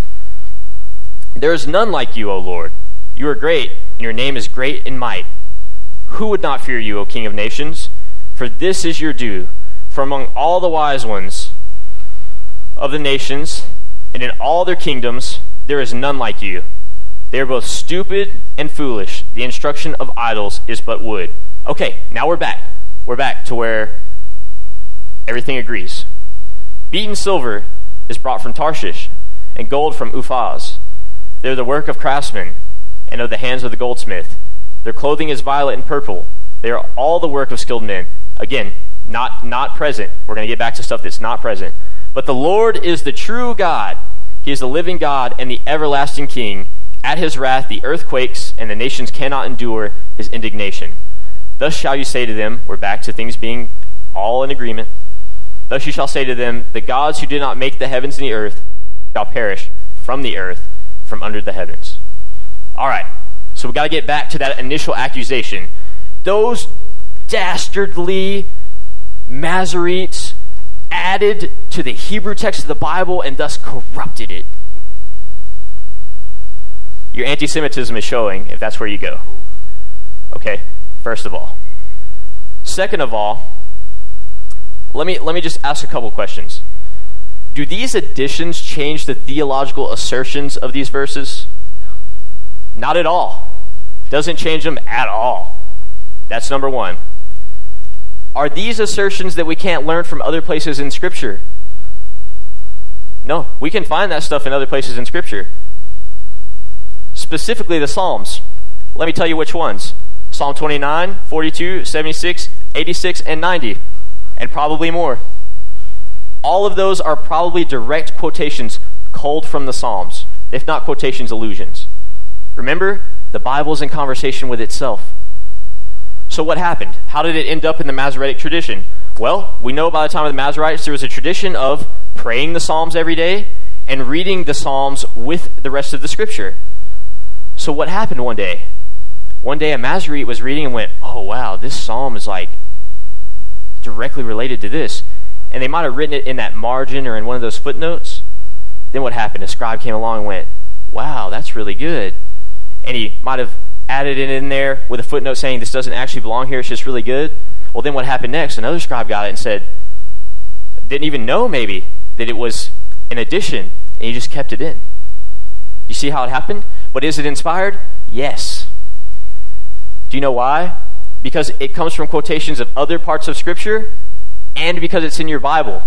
There is none like you, O Lord. You are great, and your name is great in might. Who would not fear you, O King of nations? For this is your due. For among all the wise ones of the nations, and in all their kingdoms, there is none like you. They are both stupid and foolish. The instruction of idols is but wood. Okay, now we're back. We're back to where everything agrees. Beaten silver is brought from Tarshish, and gold from Uphaz. They're the work of craftsmen, and of the hands of the goldsmith. Their clothing is violet and purple. They are all the work of skilled men. Again, not, not present. We're going to get back to stuff that's not present. But the Lord is the true God. He is the living God and the everlasting King. At his wrath the earth quakes, and the nations cannot endure his indignation. Thus shall you say to them, we're back to things being all in agreement. Thus you shall say to them, the gods who did not make the heavens and the earth shall perish from the earth, from under the heavens. All right, so we got to get back to that initial accusation. Those dastardly Masoretes added to the Hebrew text of the Bible and thus corrupted it. Your anti-Semitism is showing if that's where you go. Okay, first of all. Second of all, let me let me just ask a couple questions. Do these additions change the theological assertions of these verses? No. Not at all. Doesn't change them at all. That's number one. Are these assertions that we can't learn from other places in Scripture? No, we can find that stuff in other places in Scripture. Specifically the Psalms. Let me tell you which ones. Psalm twenty-nine, forty-two, seventy-six, eighty-six, and ninety. And probably more. All of those are probably direct quotations culled from the Psalms, if not quotations, allusions. Remember, the Bible's in conversation with itself. So what happened? How did it end up in the Masoretic tradition? Well, we know by the time of the Masoretes there was a tradition of praying the Psalms every day and reading the Psalms with the rest of the Scripture. So what happened one day? One day a Masorete was reading and went, oh wow, this Psalm is like directly related to this. And they might have written it in that margin or in one of those footnotes. Then what happened? A scribe came along and went, wow, that's really good. And he might have added it in there with a footnote saying this doesn't actually belong here, it's just really good. Well, then what happened next? Another scribe got it and said, didn't even know maybe that it was an addition, and he just kept it in. You see how it happened? But is it inspired? Yes. Do you know why? Because it comes from quotations of other parts of Scripture, and because it's in your Bible.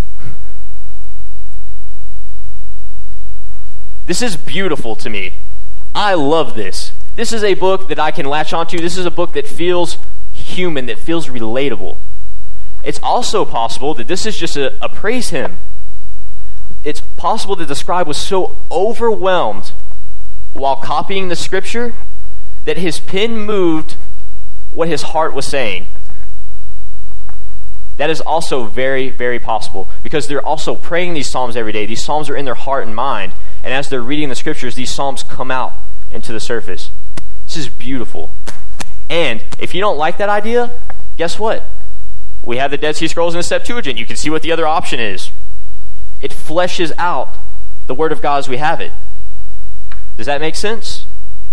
This is beautiful to me. I love this. This is a book that I can latch onto. This is a book that feels human, that feels relatable. It's also possible that this is just a, a praise hymn. It's possible that the scribe was so overwhelmed while copying the Scripture that his pen moved what his heart was saying. That is also very, very possible because they're also praying these psalms every day. These psalms are in their heart and mind. And as they're reading the scriptures, these psalms come out into the surface. This is beautiful. And if you don't like that idea, guess what? We have the Dead Sea Scrolls in the Septuagint. You can see what the other option is. It fleshes out the Word of God as we have it. Does that make sense?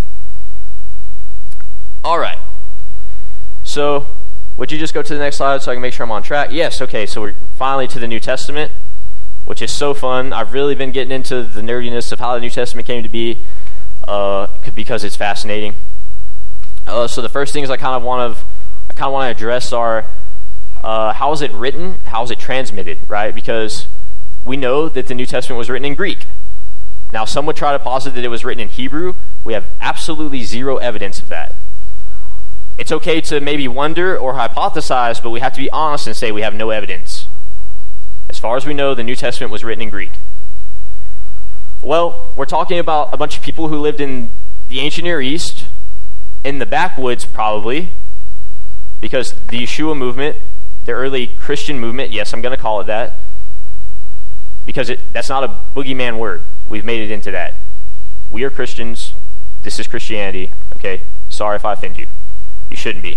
All right. So, would you just go to the next slide so I can make sure I'm on track? Yes, okay, so we're finally to the New Testament, which is so fun. I've really been getting into the nerdiness of how the New Testament came to be uh, because it's fascinating. Uh, so the first things I kind of want to I kind of want to address are uh, how is it written? How is it transmitted, right? Because we know that the New Testament was written in Greek. Now, some would try to posit that it was written in Hebrew. We have absolutely zero evidence of that. It's okay to maybe wonder or hypothesize, but we have to be honest and say we have no evidence. As far as we know, the New Testament was written in Greek. Well, we're talking about a bunch of people who lived in the ancient Near East, in the backwoods probably, because the Yeshua movement, the early Christian movement, yes, I'm going to call it that, because it, that's not a boogeyman word. We've made it into that. We are Christians. This is Christianity. Okay? Sorry if I offend you. You shouldn't be.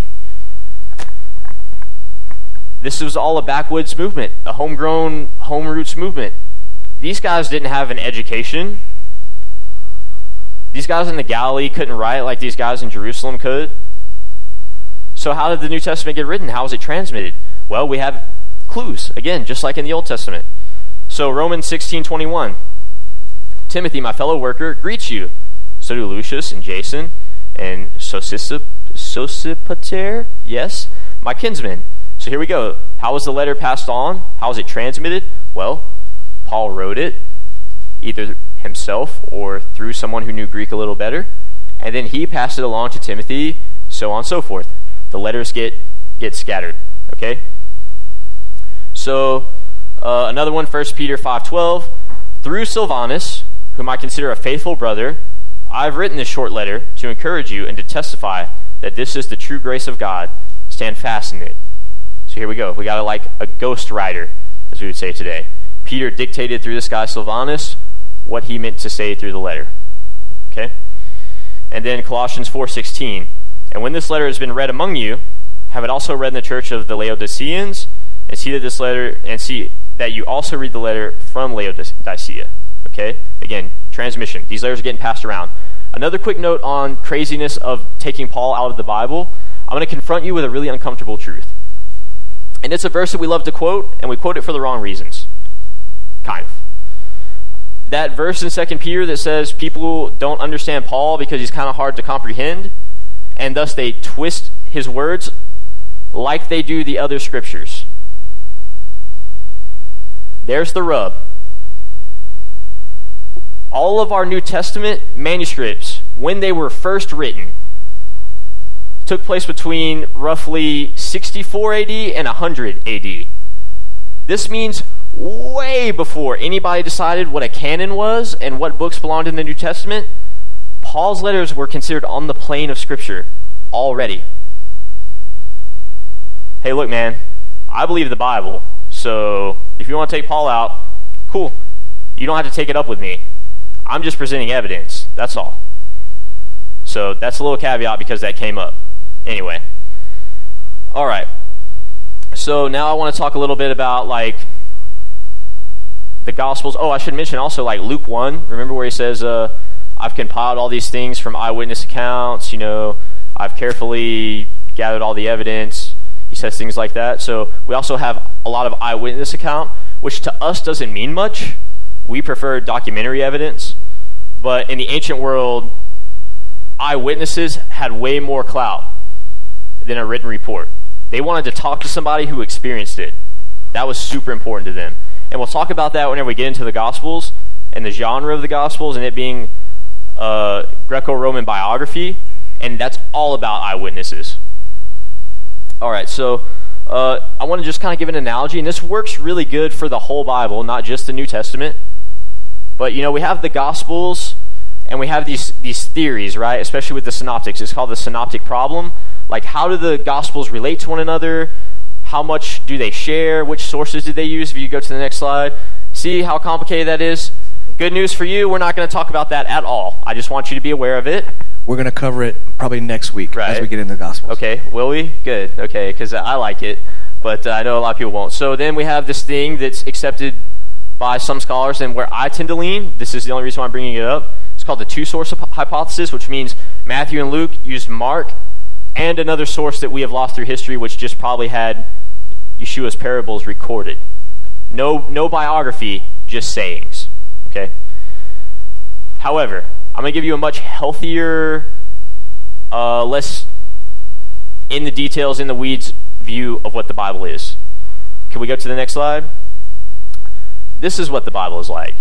This was all a backwoods movement, a homegrown, home roots movement. These guys didn't have an education. These guys in the Galilee couldn't write like these guys in Jerusalem could. So how did the New Testament get written? How was it transmitted? Well, we have clues, again, just like in the Old Testament. So Romans sixteen twenty-one. Timothy, my fellow worker, greets you. So do Lucius and Jason and Sosip- Sosipater, yes, my kinsman. So here we go. How was the letter passed on? How was it transmitted? Well, Paul wrote it, either himself or through someone who knew Greek a little better, and then he passed it along to Timothy, so on and so forth. The letters get, get scattered, okay? So, uh, another one, First Peter five twelve. Through Silvanus, whom I consider a faithful brother, I've written this short letter to encourage you and to testify that this is the true grace of God. Stand fast in it. So here we go. We got a, like a ghost writer, as we would say today. Peter dictated through this guy Silvanus what he meant to say through the letter. Okay? And then Colossians four sixteen. And when this letter has been read among you, have it also read in the church of the Laodiceans, and see that this letter and see that you also read the letter from Laodicea. Okay? Again, transmission. These letters are getting passed around. Another quick note on craziness of taking Paul out of the Bible. I'm going to confront you with a really uncomfortable truth. And it's a verse that we love to quote, and we quote it for the wrong reasons. Kind of. That verse in Second Peter that says people don't understand Paul because he's kind of hard to comprehend, and thus they twist his words like they do the other scriptures. There's the rub. All of our New Testament manuscripts, when they were first written, took place between roughly sixty-four A D and one hundred A D. This means way before anybody decided what a canon was and what books belonged in the New Testament, Paul's letters were considered on the plane of Scripture already. Hey, look, man, I believe the Bible, so if you want to take Paul out, cool. You don't have to take it up with me. I'm just presenting evidence. That's all. So that's a little caveat because that came up. Anyway. All right. So now I want to talk a little bit about like the Gospels. Oh, I should mention also like Luke one. Remember where he says, uh, I've compiled all these things from eyewitness accounts. You know, I've carefully gathered all the evidence. He says things like that. So we also have a lot of eyewitness account, which to us doesn't mean much. We prefer documentary evidence. But in the ancient world, eyewitnesses had way more clout than a written report. They wanted to talk to somebody who experienced it. That was super important to them. And we'll talk about that whenever we get into the Gospels and the genre of the Gospels and it being uh, Greco-Roman biography. And that's all about eyewitnesses. All right, so uh, I want to just kind of give an analogy. And this works really good for the whole Bible, not just the New Testament. But, you know, we have the Gospels and we have these these theories, right? Especially with the synoptics. It's called the synoptic problem. Like, how do the Gospels relate to one another? How much do they share? Which sources did they use? If you go to the next slide, see how complicated that is? Good news for you, we're not going to talk about that at all. I just want you to be aware of it. We're going to cover it probably next week right. as we get into the Gospels. Okay, will we? Good, okay, because I like it, but uh, I know a lot of people won't. So then we have this thing that's accepted by some scholars, and where I tend to lean, this is the only reason why I'm bringing it up, it's called the two-source hypothesis, which means Matthew and Luke used Mark and another source that we have lost through history, which just probably had Yeshua's parables recorded. No, no biography, just sayings. Okay. However, I'm going to give you a much healthier, uh, less in the details, in the weeds view of what the Bible is. Can we go to the next slide? This is what the Bible is like.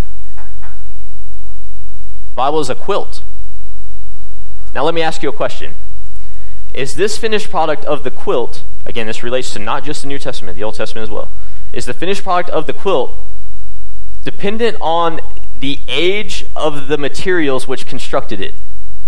The Bible is a quilt. Now let me ask you a question. Is this finished product of the quilt, again, this relates to not just the New Testament, the Old Testament as well, is the finished product of the quilt dependent on the age of the materials which constructed it?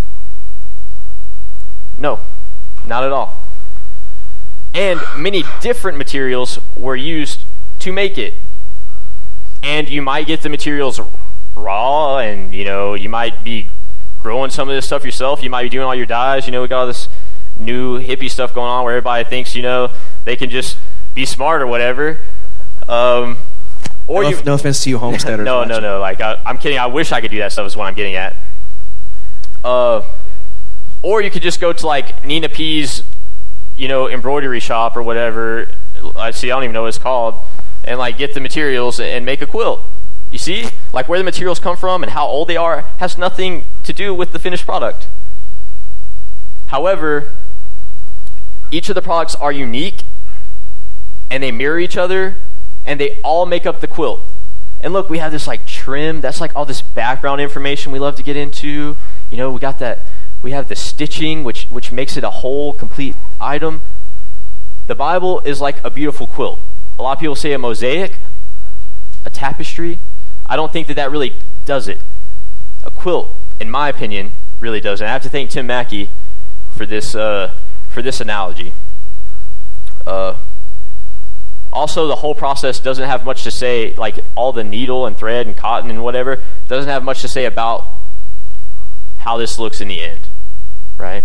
No, not at all. And many different materials were used to make it. And you might get the materials raw, and you know, you might be growing some of this stuff yourself. You might be doing all your dyes. You know, we got all this new hippie stuff going on where everybody thinks, you know, they can just be smart or whatever. Um, or no, you, no offense to you homesteaders. no, no, no. Like I, I'm kidding. I wish I could do that stuff. Is what I'm getting at. Uh, or you could just go to like Nina P's, you know, embroidery shop or whatever. I see. I don't even know what it's called, and like get the materials and make a quilt. You see, like where the materials come from and how old they are has nothing to do with the finished product. However, each of the products are unique, and they mirror each other, and they all make up the quilt. And look, we have this like trim. That's like all this background information we love to get into. You know, we got that. We have the stitching, which which makes it a whole, complete item. The Bible is like a beautiful quilt. A lot of people say a mosaic, a tapestry. I don't think that that really does it. A quilt, in my opinion, really does. And I have to thank Tim Mackey for this uh, for this analogy. Uh, also, the whole process doesn't have much to say, like all the needle and thread and cotton and whatever, doesn't have much to say about how this looks in the end, right?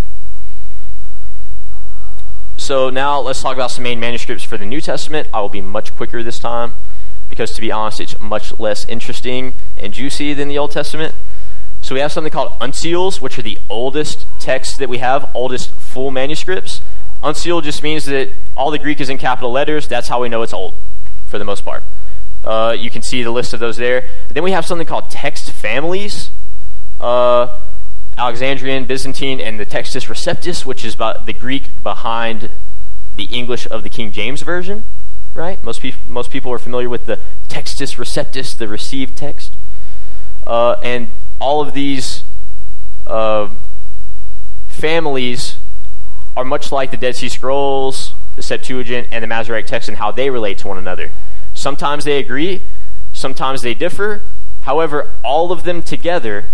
So now let's talk about some main manuscripts for the New Testament. I will be much quicker this time because, to be honest, it's much less interesting and juicy than the Old Testament. So we have something called uncials, which are the oldest texts that we have, oldest full manuscripts. Uncial just means that all the Greek is in capital letters. That's how we know it's old, for the most part. Uh, you can see the list of those there. Then we have something called text families. Uh, Alexandrian, Byzantine, and the Textus Receptus, which is about the Greek behind the English of the King James Version, right? Most, pe- most people are familiar with the Textus Receptus, the received text. Uh, and all of these uh, families are much like the Dead Sea Scrolls, the Septuagint, and the Masoretic text and how they relate to one another. Sometimes they agree, sometimes they differ. However, all of them together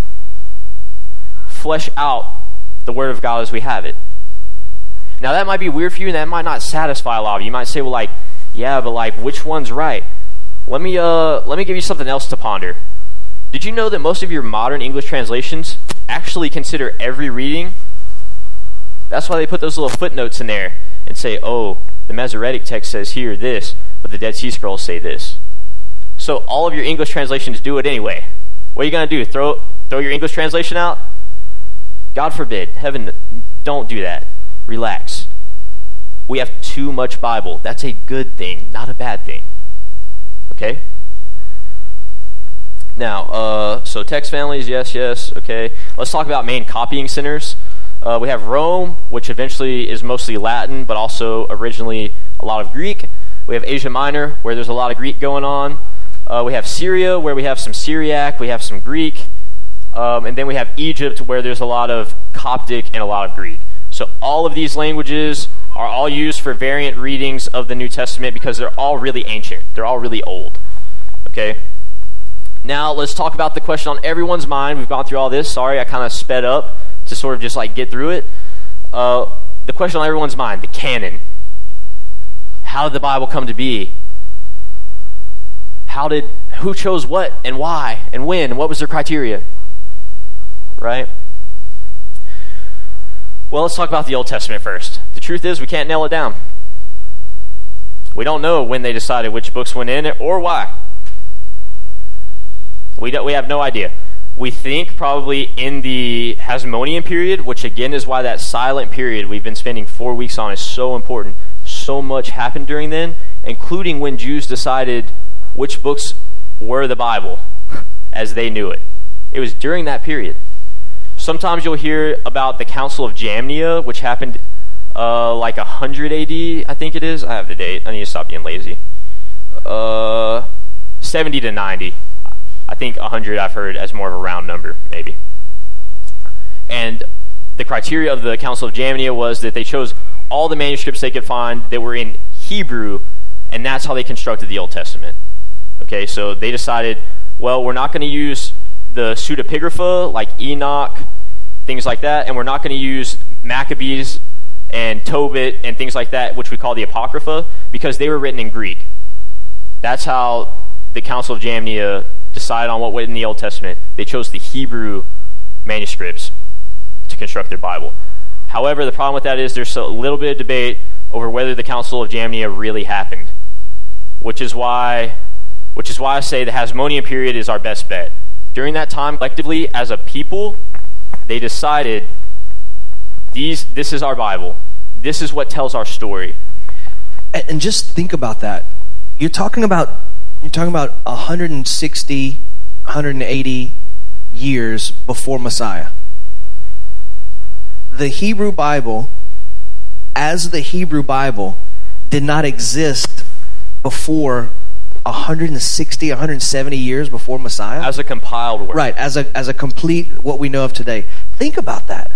flesh out the Word of God as we have it. Now that might be weird for you, and that might not satisfy a lot of you. You might say, well, like, yeah, but like, which one's right? Let me uh, let me give you something else to ponder. Did you know that most of your modern English translations actually consider every reading? That's why they put those little footnotes in there and say, oh, the Masoretic text says here this, but the Dead Sea Scrolls say this. So all of your English translations do it anyway. What are you going to do? Throw throw your English translation out? God forbid. Heaven, don't do that. Relax. We have too much Bible. That's a good thing, not a bad thing. Okay? Now, uh, so text families, yes, yes, okay. Let's talk about main copying centers. Uh, we have Rome, which eventually is mostly Latin, but also originally a lot of Greek. We have Asia Minor, where there's a lot of Greek going on. Uh, we have Syria, where we have some Syriac, we have some Greek. Um, and then we have Egypt, where there's a lot of Coptic and a lot of Greek. So all of these languages are all used for variant readings of the New Testament because they're all really ancient. They're all really old. Okay? Now let's talk about the question on everyone's mind. We've gone through all this. Sorry, I kind of sped up to sort of just like get through it. Uh, the question on everyone's mind, the canon. how did the Bible come to be? How did, who chose what and why and when and what was their criteria? Right? Well, let's talk about the Old Testament first. The truth is we can't nail it down. We don't know when they decided which books went in or why. We don't, we have no idea. We think probably in the Hasmonean period, which again is why that silent period we've been spending four weeks on is so important. So much happened during then, including when Jews decided which books were the Bible as they knew it. It was during that period. Sometimes you'll hear about the Council of Jamnia, which happened uh, like one hundred A D, I think it is. I have the date. I need to stop being lazy. Uh, seventy to ninety. I think one hundred I've heard as more of a round number, maybe. And the criteria of the Council of Jamnia was that they chose all the manuscripts they could find that were in Hebrew, and that's how they constructed the Old Testament. Okay, so they decided, well, we're not going to use the pseudepigrapha, like Enoch, things like that, and we're not going to use Maccabees and Tobit and things like that, which we call the Apocrypha, because they were written in Greek. That's how the Council of Jamnia decided on what went in the Old Testament. They chose the Hebrew manuscripts to construct their Bible. However, the problem with that is there's a little bit of debate over whether the Council of Jamnia really happened, which is why, which is why I say the Hasmonean period is our best bet. During that time, collectively, as a people, they decided, these, this is our Bible. This is what tells our story. And, and just think about that. You're talking about you're talking about one hundred sixty, one hundred eighty years before Messiah. The Hebrew Bible, as the Hebrew Bible, did not exist before one hundred sixty, one hundred seventy years before Messiah. As a compiled work. Right, as a as a complete, what we know of today. Think about that.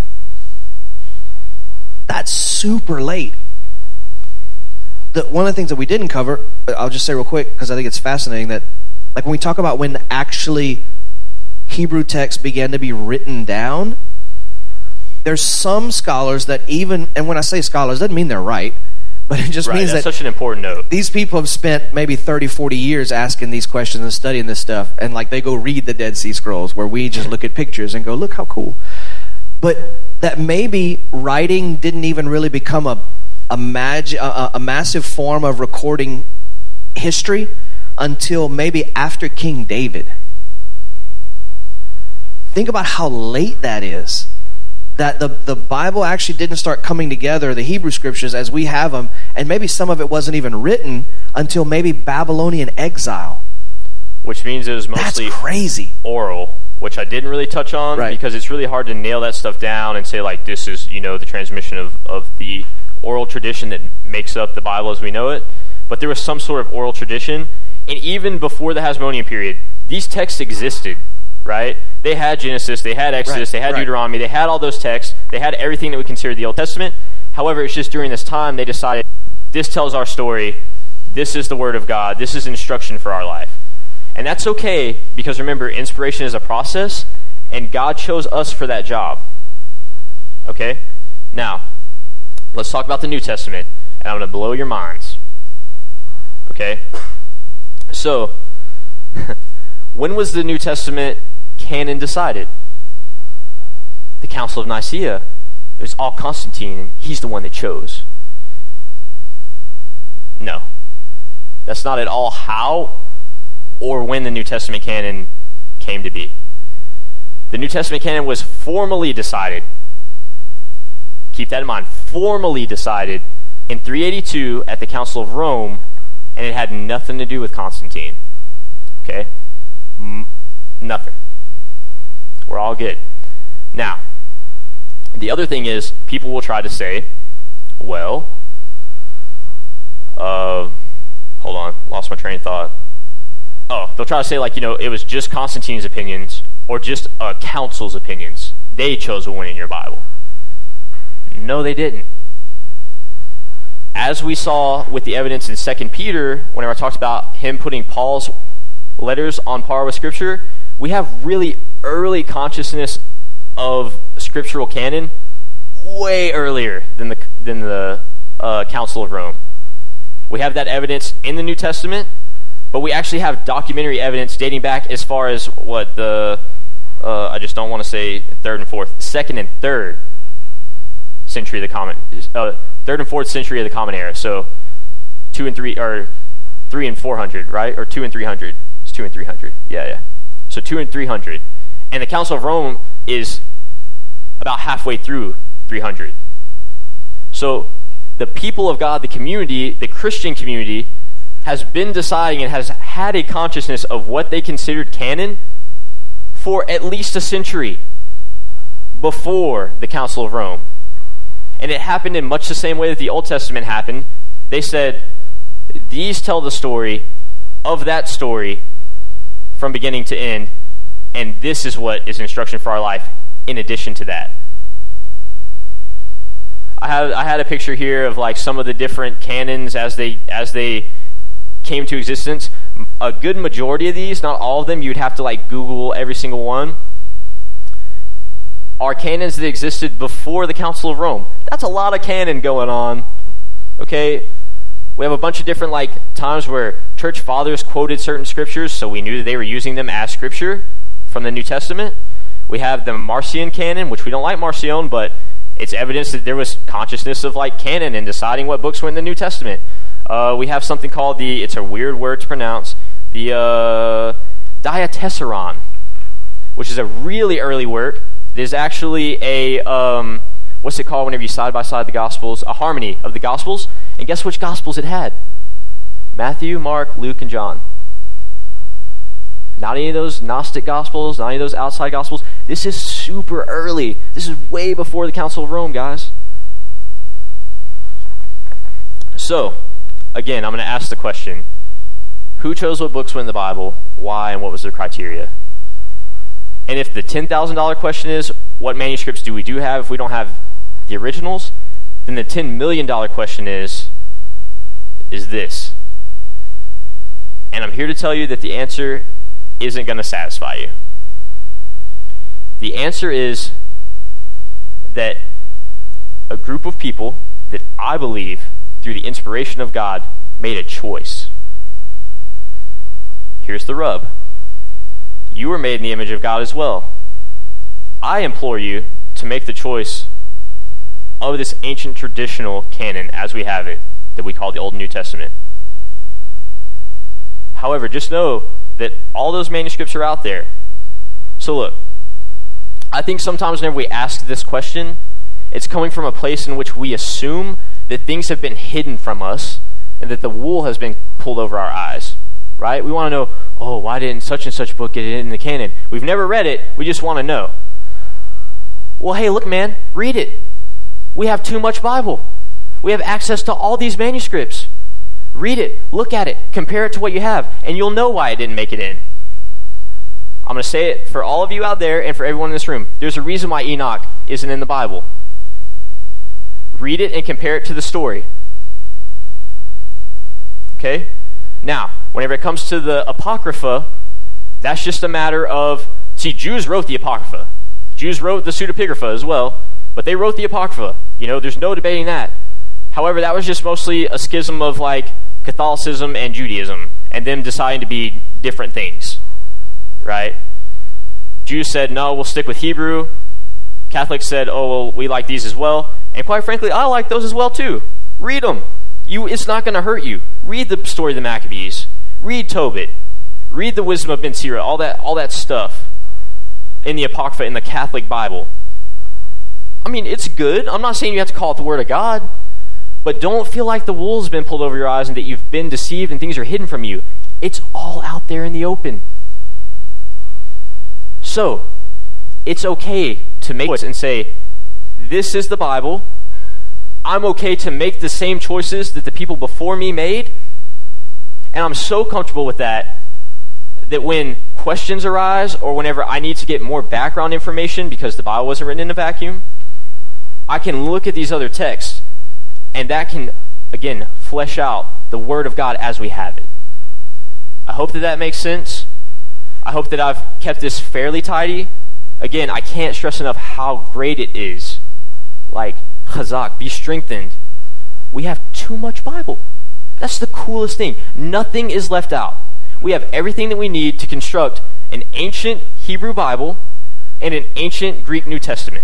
That's super late. The, one of the things that we didn't cover, I'll just say real quick, because I think it's fascinating, that like when we talk about when actually Hebrew texts began to be written down, there's some scholars that even, and when I say scholars, doesn't mean they're right, but it just right, means that's that such an important note. These people have spent maybe thirty, forty years asking these questions and studying this stuff, and like they go read the Dead Sea Scrolls, where we just look at pictures and go, look how cool. But that maybe writing didn't even really become a a, mag- a, a massive form of recording history until maybe after King David. Think about how late that is. That the, the Bible actually didn't start coming together, the Hebrew scriptures as we have them, and maybe some of it wasn't even written until maybe Babylonian exile. Which means it was mostly That's crazy. oral, which I didn't really touch on, right, because it's really hard to nail that stuff down and say, like, this is, you know, the transmission of, of the oral tradition that makes up the Bible as we know it. But there was some sort of oral tradition, and even before the Hasmonean period, these texts existed, right? They had Genesis, they had Exodus, right, they had right. Deuteronomy, they had all those texts, they had everything that we consider the Old Testament. However, it's just during this time they decided, this tells our story, this is the Word of God, this is instruction for our life. And that's okay, because remember, inspiration is a process, and God chose us for that job. Okay? Now, let's talk about the New Testament, and I'm going to blow your minds. Okay? So, when was the New Testament canon decided? The Council of Nicaea. It was all Constantine, and he's the one that chose. No. That's not at all how or when the New Testament canon came to be. The New Testament canon was formally decided. Keep that in mind. Formally decided in three eighty-two at the Council of Rome, and it had nothing to do with Constantine. Okay? M- nothing. We're all good. Now, the other thing is, people will try to say, well, uh, hold on, lost my train of thought. Oh, they'll try to say, like, you know, it was just Constantine's opinions, or just a council's opinions. They chose what went in your Bible. No, they didn't. As we saw with the evidence in Second Peter, whenever I talked about him putting Paul's letters on par with Scripture, we have really early consciousness of scriptural canon way earlier than the than the uh, Council of Rome. We have that evidence in the New Testament, but we actually have documentary evidence dating back as far as what the, uh, I just don't want to say third and fourth, second and third century of the common, uh, third and fourth century of the Common Era. So two and three, or three and four hundred, right? Or two and three hundred. It's two and three hundred. Yeah, yeah. So two and three hundred. And the Council of Rome is about halfway through three hundred. So the people of God, the community, the Christian community, has been deciding and has had a consciousness of what they considered canon for at least a century before the Council of Rome. And it happened in much the same way that the Old Testament happened. They said, these tell the story of that story from beginning to end, and this is what is instruction for our life in addition to that. I had I had a picture here of like some of the different canons as they as they came to existence. A good majority of these, not all of them, you'd have to like Google every single one, are canons that existed before the Council of Rome. That's a lot of canon going on. Okay, we have a bunch of different like times where church fathers quoted certain scriptures, so we knew that they were using them as scripture from the New Testament. We have the Marcion canon, which we don't like Marcion, but it's evidence that there was consciousness of like canon and deciding what books were in the New Testament. Uh, we have something called the, it's a weird word to pronounce, the uh, Diatessaron, which is a really early work. There's actually a, um, what's it called whenever you side by side the Gospels? A harmony of the Gospels. And guess which Gospels it had? Matthew, Mark, Luke, and John. Not any of those Gnostic Gospels, not any of those outside Gospels. This is super early. This is way before the Council of Rome, guys. So, again, I'm going to ask the question, who chose what books were in the Bible, why, and what was their criteria? And if the ten thousand dollars question is, what manuscripts do we do have if we don't have the originals, then the ten million dollars question is, is this. And I'm here to tell you that the answer isn't going to satisfy you. The answer is that a group of people that I believe, through the inspiration of God, made a choice. Here's the rub. You were made in the image of God as well. I implore you to make the choice of this ancient traditional canon as we have it, that we call the Old and New Testament. However, just know that all those manuscripts are out there. So look, I think sometimes whenever we ask this question, it's coming from a place in which we assume that things have been hidden from us and that the wool has been pulled over our eyes, right? We want to know, oh, why didn't such and such book get it in the canon? We've never read it, we just want to know. Well, hey, look, man, read it. We have too much Bible. We have access to all these manuscripts. Read it, look at it, compare it to what you have, and you'll know why it didn't make it in. I'm going to say it for all of you out there and for everyone in this room. There's a reason why Enoch isn't in the Bible. Read it and compare it to the story. Okay? Now, whenever it comes to the Apocrypha, that's just a matter of, see, Jews wrote the Apocrypha. Jews wrote the Pseudepigrapha as well, but they wrote the Apocrypha. You know, there's no debating that. However, that was just mostly a schism of like Catholicism and Judaism, and them deciding to be different things, right? Jews said, no, we'll stick with Hebrew. Catholics said, oh, well, we like these as well. And quite frankly, I like those as well too. Read them. You, it's not going to hurt you. Read the story of the Maccabees. Read Tobit. Read the Wisdom of Ben Sira, all that, all that stuff in the Apocrypha, in the Catholic Bible. I mean, it's good. I'm not saying you have to call it the Word of God, but don't feel like the wool's been pulled over your eyes and that you've been deceived and things are hidden from you. It's all out there in the open. So, it's okay to make choice and say, this is the Bible. I'm okay to make the same choices that the people before me made. And I'm so comfortable with that, that when questions arise or whenever I need to get more background information because the Bible wasn't written in a vacuum, I can look at these other texts, and that can, again, flesh out the Word of God as we have it. I hope that that makes sense. I hope that I've kept this fairly tidy. Again, I can't stress enough how great it is. Like, chazak, be strengthened. We have too much Bible. That's the coolest thing. Nothing is left out. We have everything that we need to construct an ancient Hebrew Bible and an ancient Greek New Testament.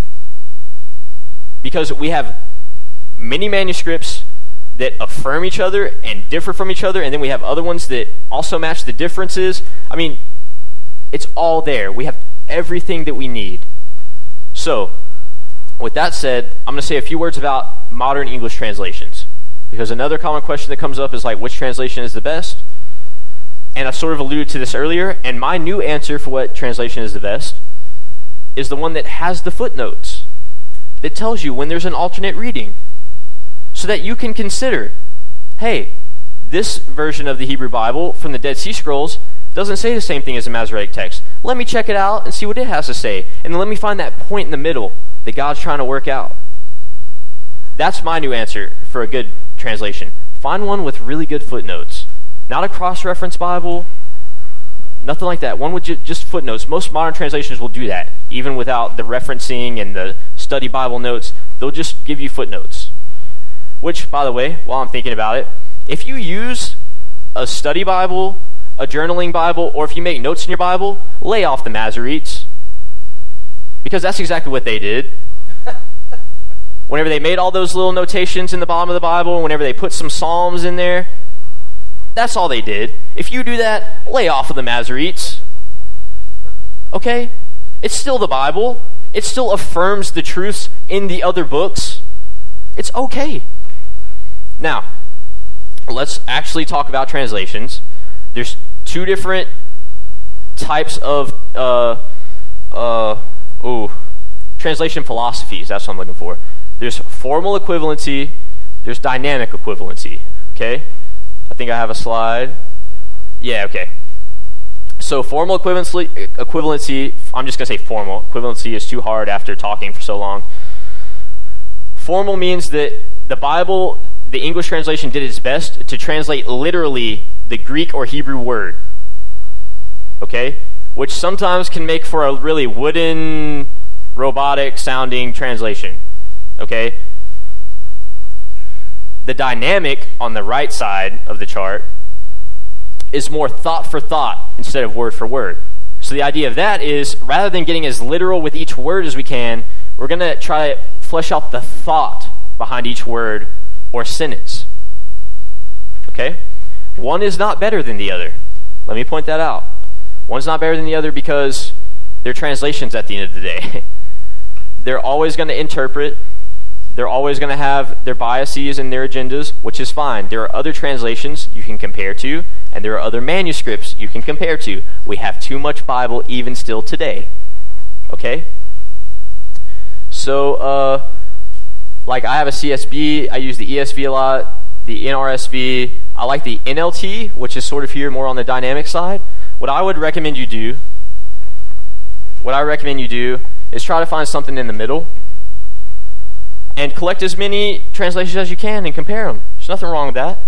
Because we have many manuscripts that affirm each other and differ from each other, and then we have other ones that also match the differences. I mean, it's all there. We have everything that we need. So, with that said, I'm going to say a few words about modern English translations. Because another common question that comes up is like, which translation is the best? And I sort of alluded to this earlier, and my new answer for what translation is the best is the one that has the footnotes, that tells you when there's an alternate reading, so that you can consider, hey, this version of the Hebrew Bible from the Dead Sea Scrolls doesn't say the same thing as the Masoretic text. Let me check it out and see what it has to say, and then let me find that point in the middle that God's trying to work out. That's my new answer for a good translation. Find one with really good footnotes. Not a cross-reference Bible, nothing like that. One with ju- just footnotes. Most modern translations will do that, even without the referencing and the study Bible notes. They'll just give you footnotes. Which, by the way, while I'm thinking about it, if you use a study Bible, a journaling Bible, or if you make notes in your Bible, lay off the Masoretes. Because that's exactly what they did. Whenever they made all those little notations in the bottom of the Bible, whenever they put some Psalms in there, that's all they did. If you do that, lay off of the Masoretes. Okay? It's still the Bible. It still affirms the truths in the other books. It's okay. Now, let's actually talk about translations. There's two different types of uh, uh, ooh, translation philosophies. That's what I'm looking for. There's formal equivalency. There's dynamic equivalency. Okay? I think I have a slide. Yeah, okay. So formal equivalency, equivalency I'm just going to say formal. Equivalency is too hard after talking for so long. Formal means that the Bible, the English translation, did its best to translate literally the Greek or Hebrew word. Okay? Which sometimes can make for a really wooden, robotic-sounding translation. Okay? The dynamic on the right side of the chart is more thought for thought instead of word for word. So the idea of that is, rather than getting as literal with each word as we can, we're going to try to flesh out the thought behind each word or sentence. Okay? One is not better than the other. Let me point that out. One's not better than the other because they're translations at the end of the day. They're always going to interpret. They're always going to have their biases and their agendas, which is fine. There are other translations you can compare to, and there are other manuscripts you can compare to. We have too much Bible even still today. Okay? So, uh, like I have a C S B. I use the E S V a lot, the N R S V. I like the N L T, which is sort of here more on the dynamic side. What I would recommend you do, what I recommend you do is try to find something in the middle and collect as many translations as you can and compare them. There's nothing wrong with that.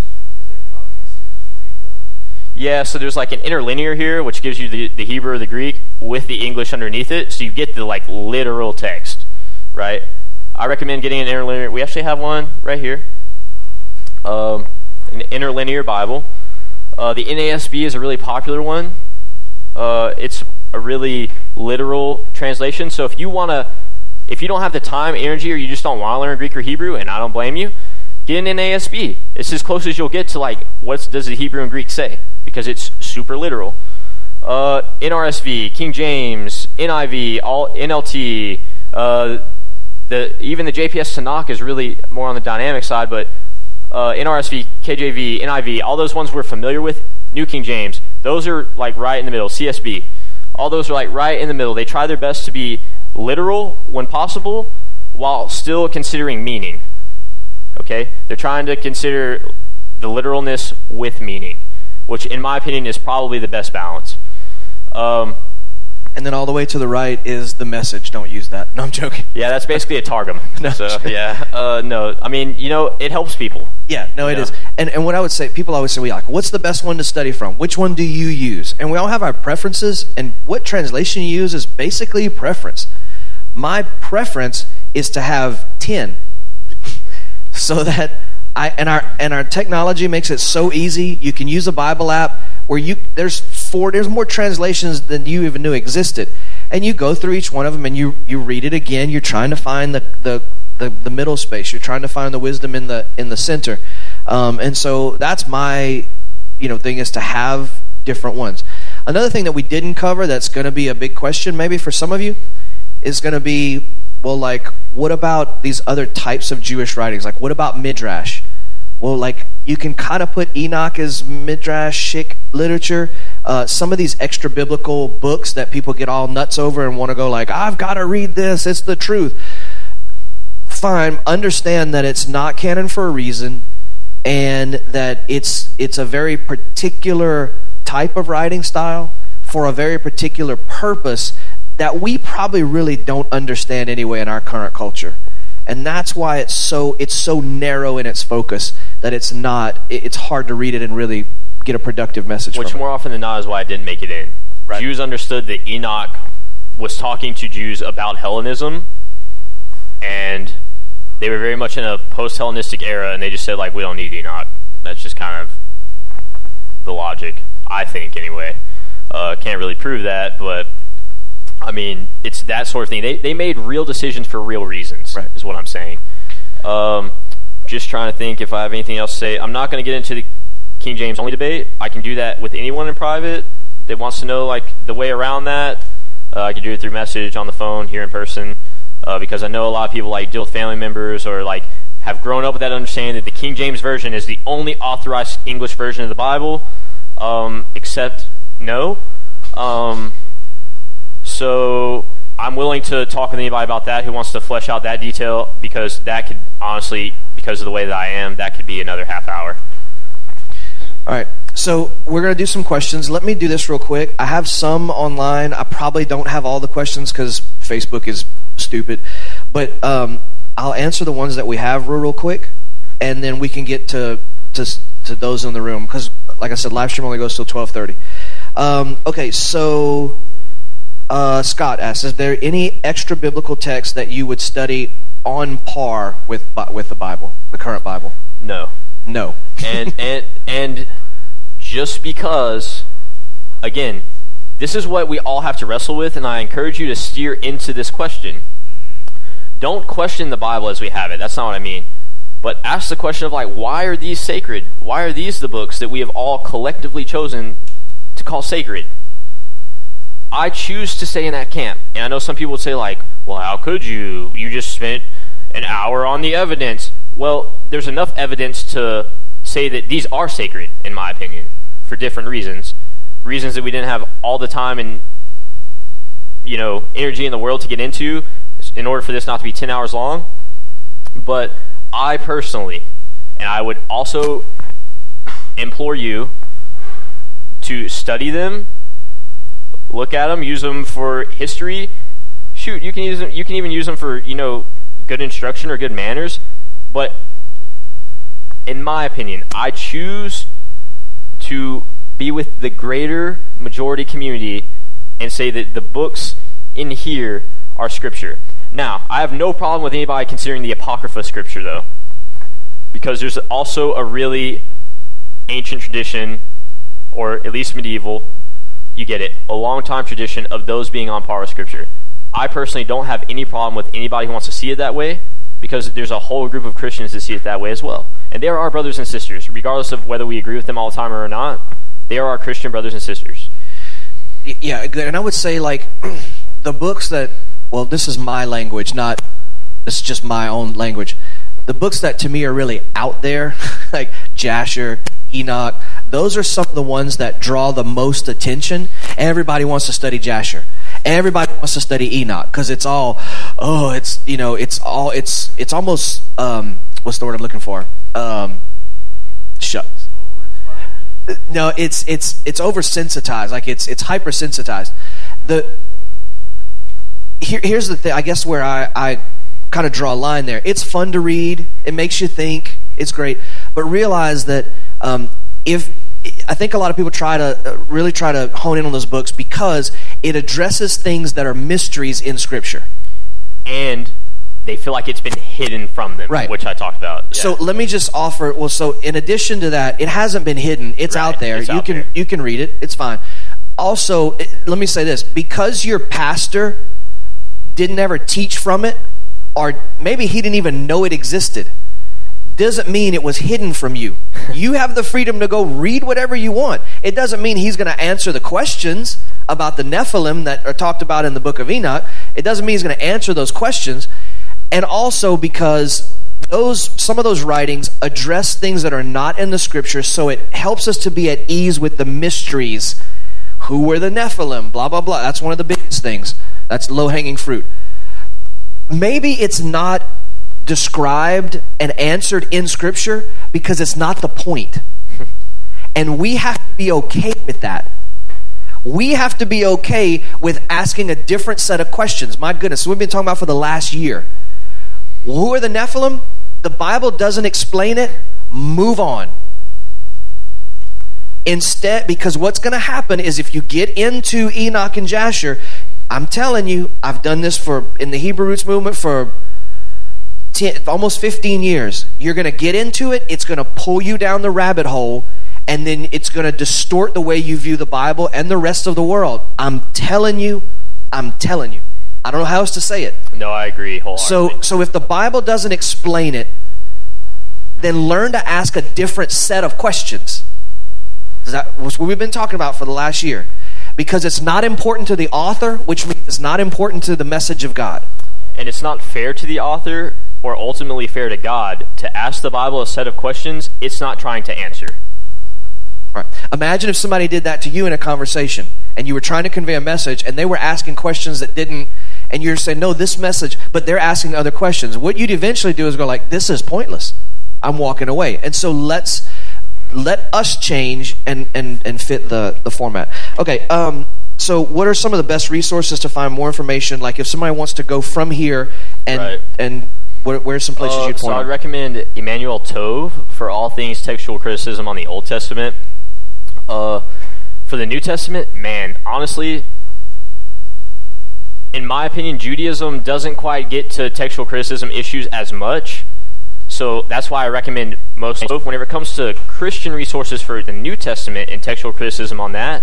Yeah, so there's like an interlinear here, which gives you the, the Hebrew or the Greek with the English underneath it, so you get the like literal text, right? I recommend getting an interlinear. We actually have one right here, um, an interlinear Bible. Uh, the N A S B is a really popular one. Uh, it's a really literal translation, so if you want to If you don't have the time, energy, or you just don't want to learn Greek or Hebrew, and I don't blame you, get an N A S B. It's as close as you'll get to like what does the Hebrew and Greek say, because it's super literal. Uh, N R S V, King James, N I V, all N L T. Uh, the even the J P S Tanakh is really more on the dynamic side, but uh, N R S V, K J V, N I V, all those ones we're familiar with. New King James, those are like right in the middle. C S B, all those are like right in the middle. They try their best to be literal when possible, while still considering meaning. Okay? They're trying to consider the literalness with meaning, which in my opinion is probably the best balance. Um, and then all the way to the right is the Message. Don't use that. No, I'm joking. Yeah, that's basically a Targum. No, so, yeah. Uh, no, I mean, you know, it helps people. Yeah, no, it know? is. And and what I would say, people always say, we like, what's the best one to study from? Which one do you use? And we all have our preferences, and what translation you use is basically preference. My preference is to have ten, so that I, and our and our technology makes it so easy. You can use a Bible app where you there's four there's more translations than you even knew existed, and you go through each one of them and you you read it again. You're trying to find the the, the, the middle space. You're trying to find the wisdom in the in the center, um, and so that's my you know thing is to have different ones. Another thing that we didn't cover that's going to be a big question maybe for some of you is going to be, well, like, what about these other types of Jewish writings? Like, what about Midrash? Well, like, you can kind of put Enoch as Midrashic literature. Uh, some of these extra biblical books that people get all nuts over and want to go like, I've got to read this, it's the truth. Fine, understand that it's not canon for a reason, and that it's it's a very particular type of writing style for a very particular purpose that we probably really don't understand anyway in our current culture. And that's why it's so it's so narrow in its focus that it's not it's hard to read it and really get a productive message Which from more it. often than not is why I didn't make it in. Right. Jews understood that Enoch was talking to Jews about Hellenism, and they were very much in a post-Hellenistic era, and they just said, like, we don't need Enoch. That's just kind of the logic, I think, anyway. Uh, can't really prove that, but I mean, it's that sort of thing. They they made real decisions for real reasons, right, is what I'm saying. Um, just trying to think if I have anything else to say. I'm not going to get into the King James only debate. I can do that with anyone in private that wants to know, like, the way around that. Uh, I can do it through message, on the phone, here in person, uh, because I know a lot of people like deal with family members or like have grown up with that understanding that the King James Version is the only authorized English version of the Bible, um, except no. Um, so I'm willing to talk with anybody about that who wants to flesh out that detail, because that could honestly, because of the way that I am, that could be another half hour. All right, so we're going to do some questions. Let me do this real quick. I have some online. I probably don't have all the questions because Facebook is stupid. But um, I'll answer the ones that we have real, real quick, and then we can get to to, to those in the room. Because, like I said, live stream only goes till twelve thirty. Um, okay, so uh, Scott asks, is there any extra biblical text that you would study on par with with the Bible, the current Bible? No. No. and and and just because, again, this is what we all have to wrestle with, and I encourage you to steer into this question. Don't question the Bible as we have it. That's not what I mean. But ask the question of, like, why are these sacred? Why are these the books that we have all collectively chosen to call sacred? I choose to stay in that camp. And I know some people would say, like, well, how could you? You just spent an hour on the evidence. Well, there's enough evidence to say that these are sacred, in my opinion, for different reasons. Reasons that we didn't have all the time and, you know, energy in the world to get into in order for this not to be ten hours long. But I personally, and I would also implore you to study them, look at them, use them for history. Shoot, you can use them, you can even use them for, you know, good instruction or good manners. But in my opinion, I choose to be with the greater majority community and say that the books in here are scripture. Now, I have no problem with anybody considering the Apocrypha scripture, though, because there's also a really ancient tradition, or at least medieval, you get it, a long time tradition of those being on par with scripture. I personally don't have any problem with anybody who wants to see it that way, because there's a whole group of Christians that see it that way as well. And they are our brothers and sisters, regardless of whether we agree with them all the time or not. They are our Christian brothers and sisters. Yeah, and I would say, like, the books that, well, this is my language, not, this is just my own language. The books that to me are really out there, like Jasher, Enoch, those are some of the ones that draw the most attention. Everybody wants to study Jasher. Everybody wants to study Enoch because it's all, oh, it's, you know, it's all, it's, it's almost, um, what's the word I'm looking for? Um, shucks. No, it's, it's, it's oversensitized. Like it's, it's hypersensitized. The, here, here's the thing, I guess where I, I kind of draw a line there. It's fun to read. It makes you think. It's great. But realize that, um, if, I think a lot of people try to really try to hone in on those books because it addresses things that are mysteries in Scripture. And they feel like it's been hidden from them, right. which I talked about. Yeah. So let me just offer, well, so in addition to that, it hasn't been hidden. It's right. out there. It's you out can there. you can read it. It's fine. Also, it, let me say this. Because your pastor didn't ever teach from it, or maybe he didn't even know it existed, doesn't mean it was hidden from you. You have the freedom to go read whatever you want. It doesn't mean he's going to answer the questions about the Nephilim that are talked about in the book of Enoch. It doesn't mean he's going to answer those questions. And also because those some of those writings address things that are not in the scripture, so it helps us to be at ease with the mysteries. Who were the Nephilim? Blah, blah, blah. That's one of the biggest things. That's low-hanging fruit. Maybe it's not described and answered in Scripture because it's not the point. And we have to be okay with that. We have to be okay with asking a different set of questions. My goodness, we've been talking about for the last year. Who are the Nephilim? The Bible doesn't explain it. Move on. Instead, because what's going to happen is if you get into Enoch and Jasher, I'm telling you, I've done this for in the Hebrew Roots movement for ten, almost fifteen years. You're going to get into it. It's going to pull you down the rabbit hole, and then it's going to distort the way you view the Bible and the rest of the world. I'm telling you, I'm telling you. I don't know how else to say it. No, I agree wholeheartedly. So, so if the Bible doesn't explain it, then learn to ask a different set of questions. That's what we've been talking about for the last year. Because it's not important to the author, which means it's not important to the message of God. And it's not fair to the author, or ultimately fair to God, to ask the Bible a set of questions it's not trying to answer. All right. Imagine if somebody did that to you in a conversation, and you were trying to convey a message, and they were asking questions that didn't, and you're saying, no, this message, but they're asking other questions. What you'd eventually do is go like, this is pointless. I'm walking away. And so let's... Let us change and, and, and fit the, the format. Okay, um, so what are some of the best resources to find more information? Like if somebody wants to go from here, and right. and where, where's some places uh, you'd point So I'd on? recommend Emmanuel Tove for all things textual criticism on the Old Testament. Uh, for the New Testament, man, honestly, in my opinion, Judaism doesn't quite get to textual criticism issues as much. So that's why I recommend most, whenever it comes to Christian resources for the New Testament and textual criticism on that,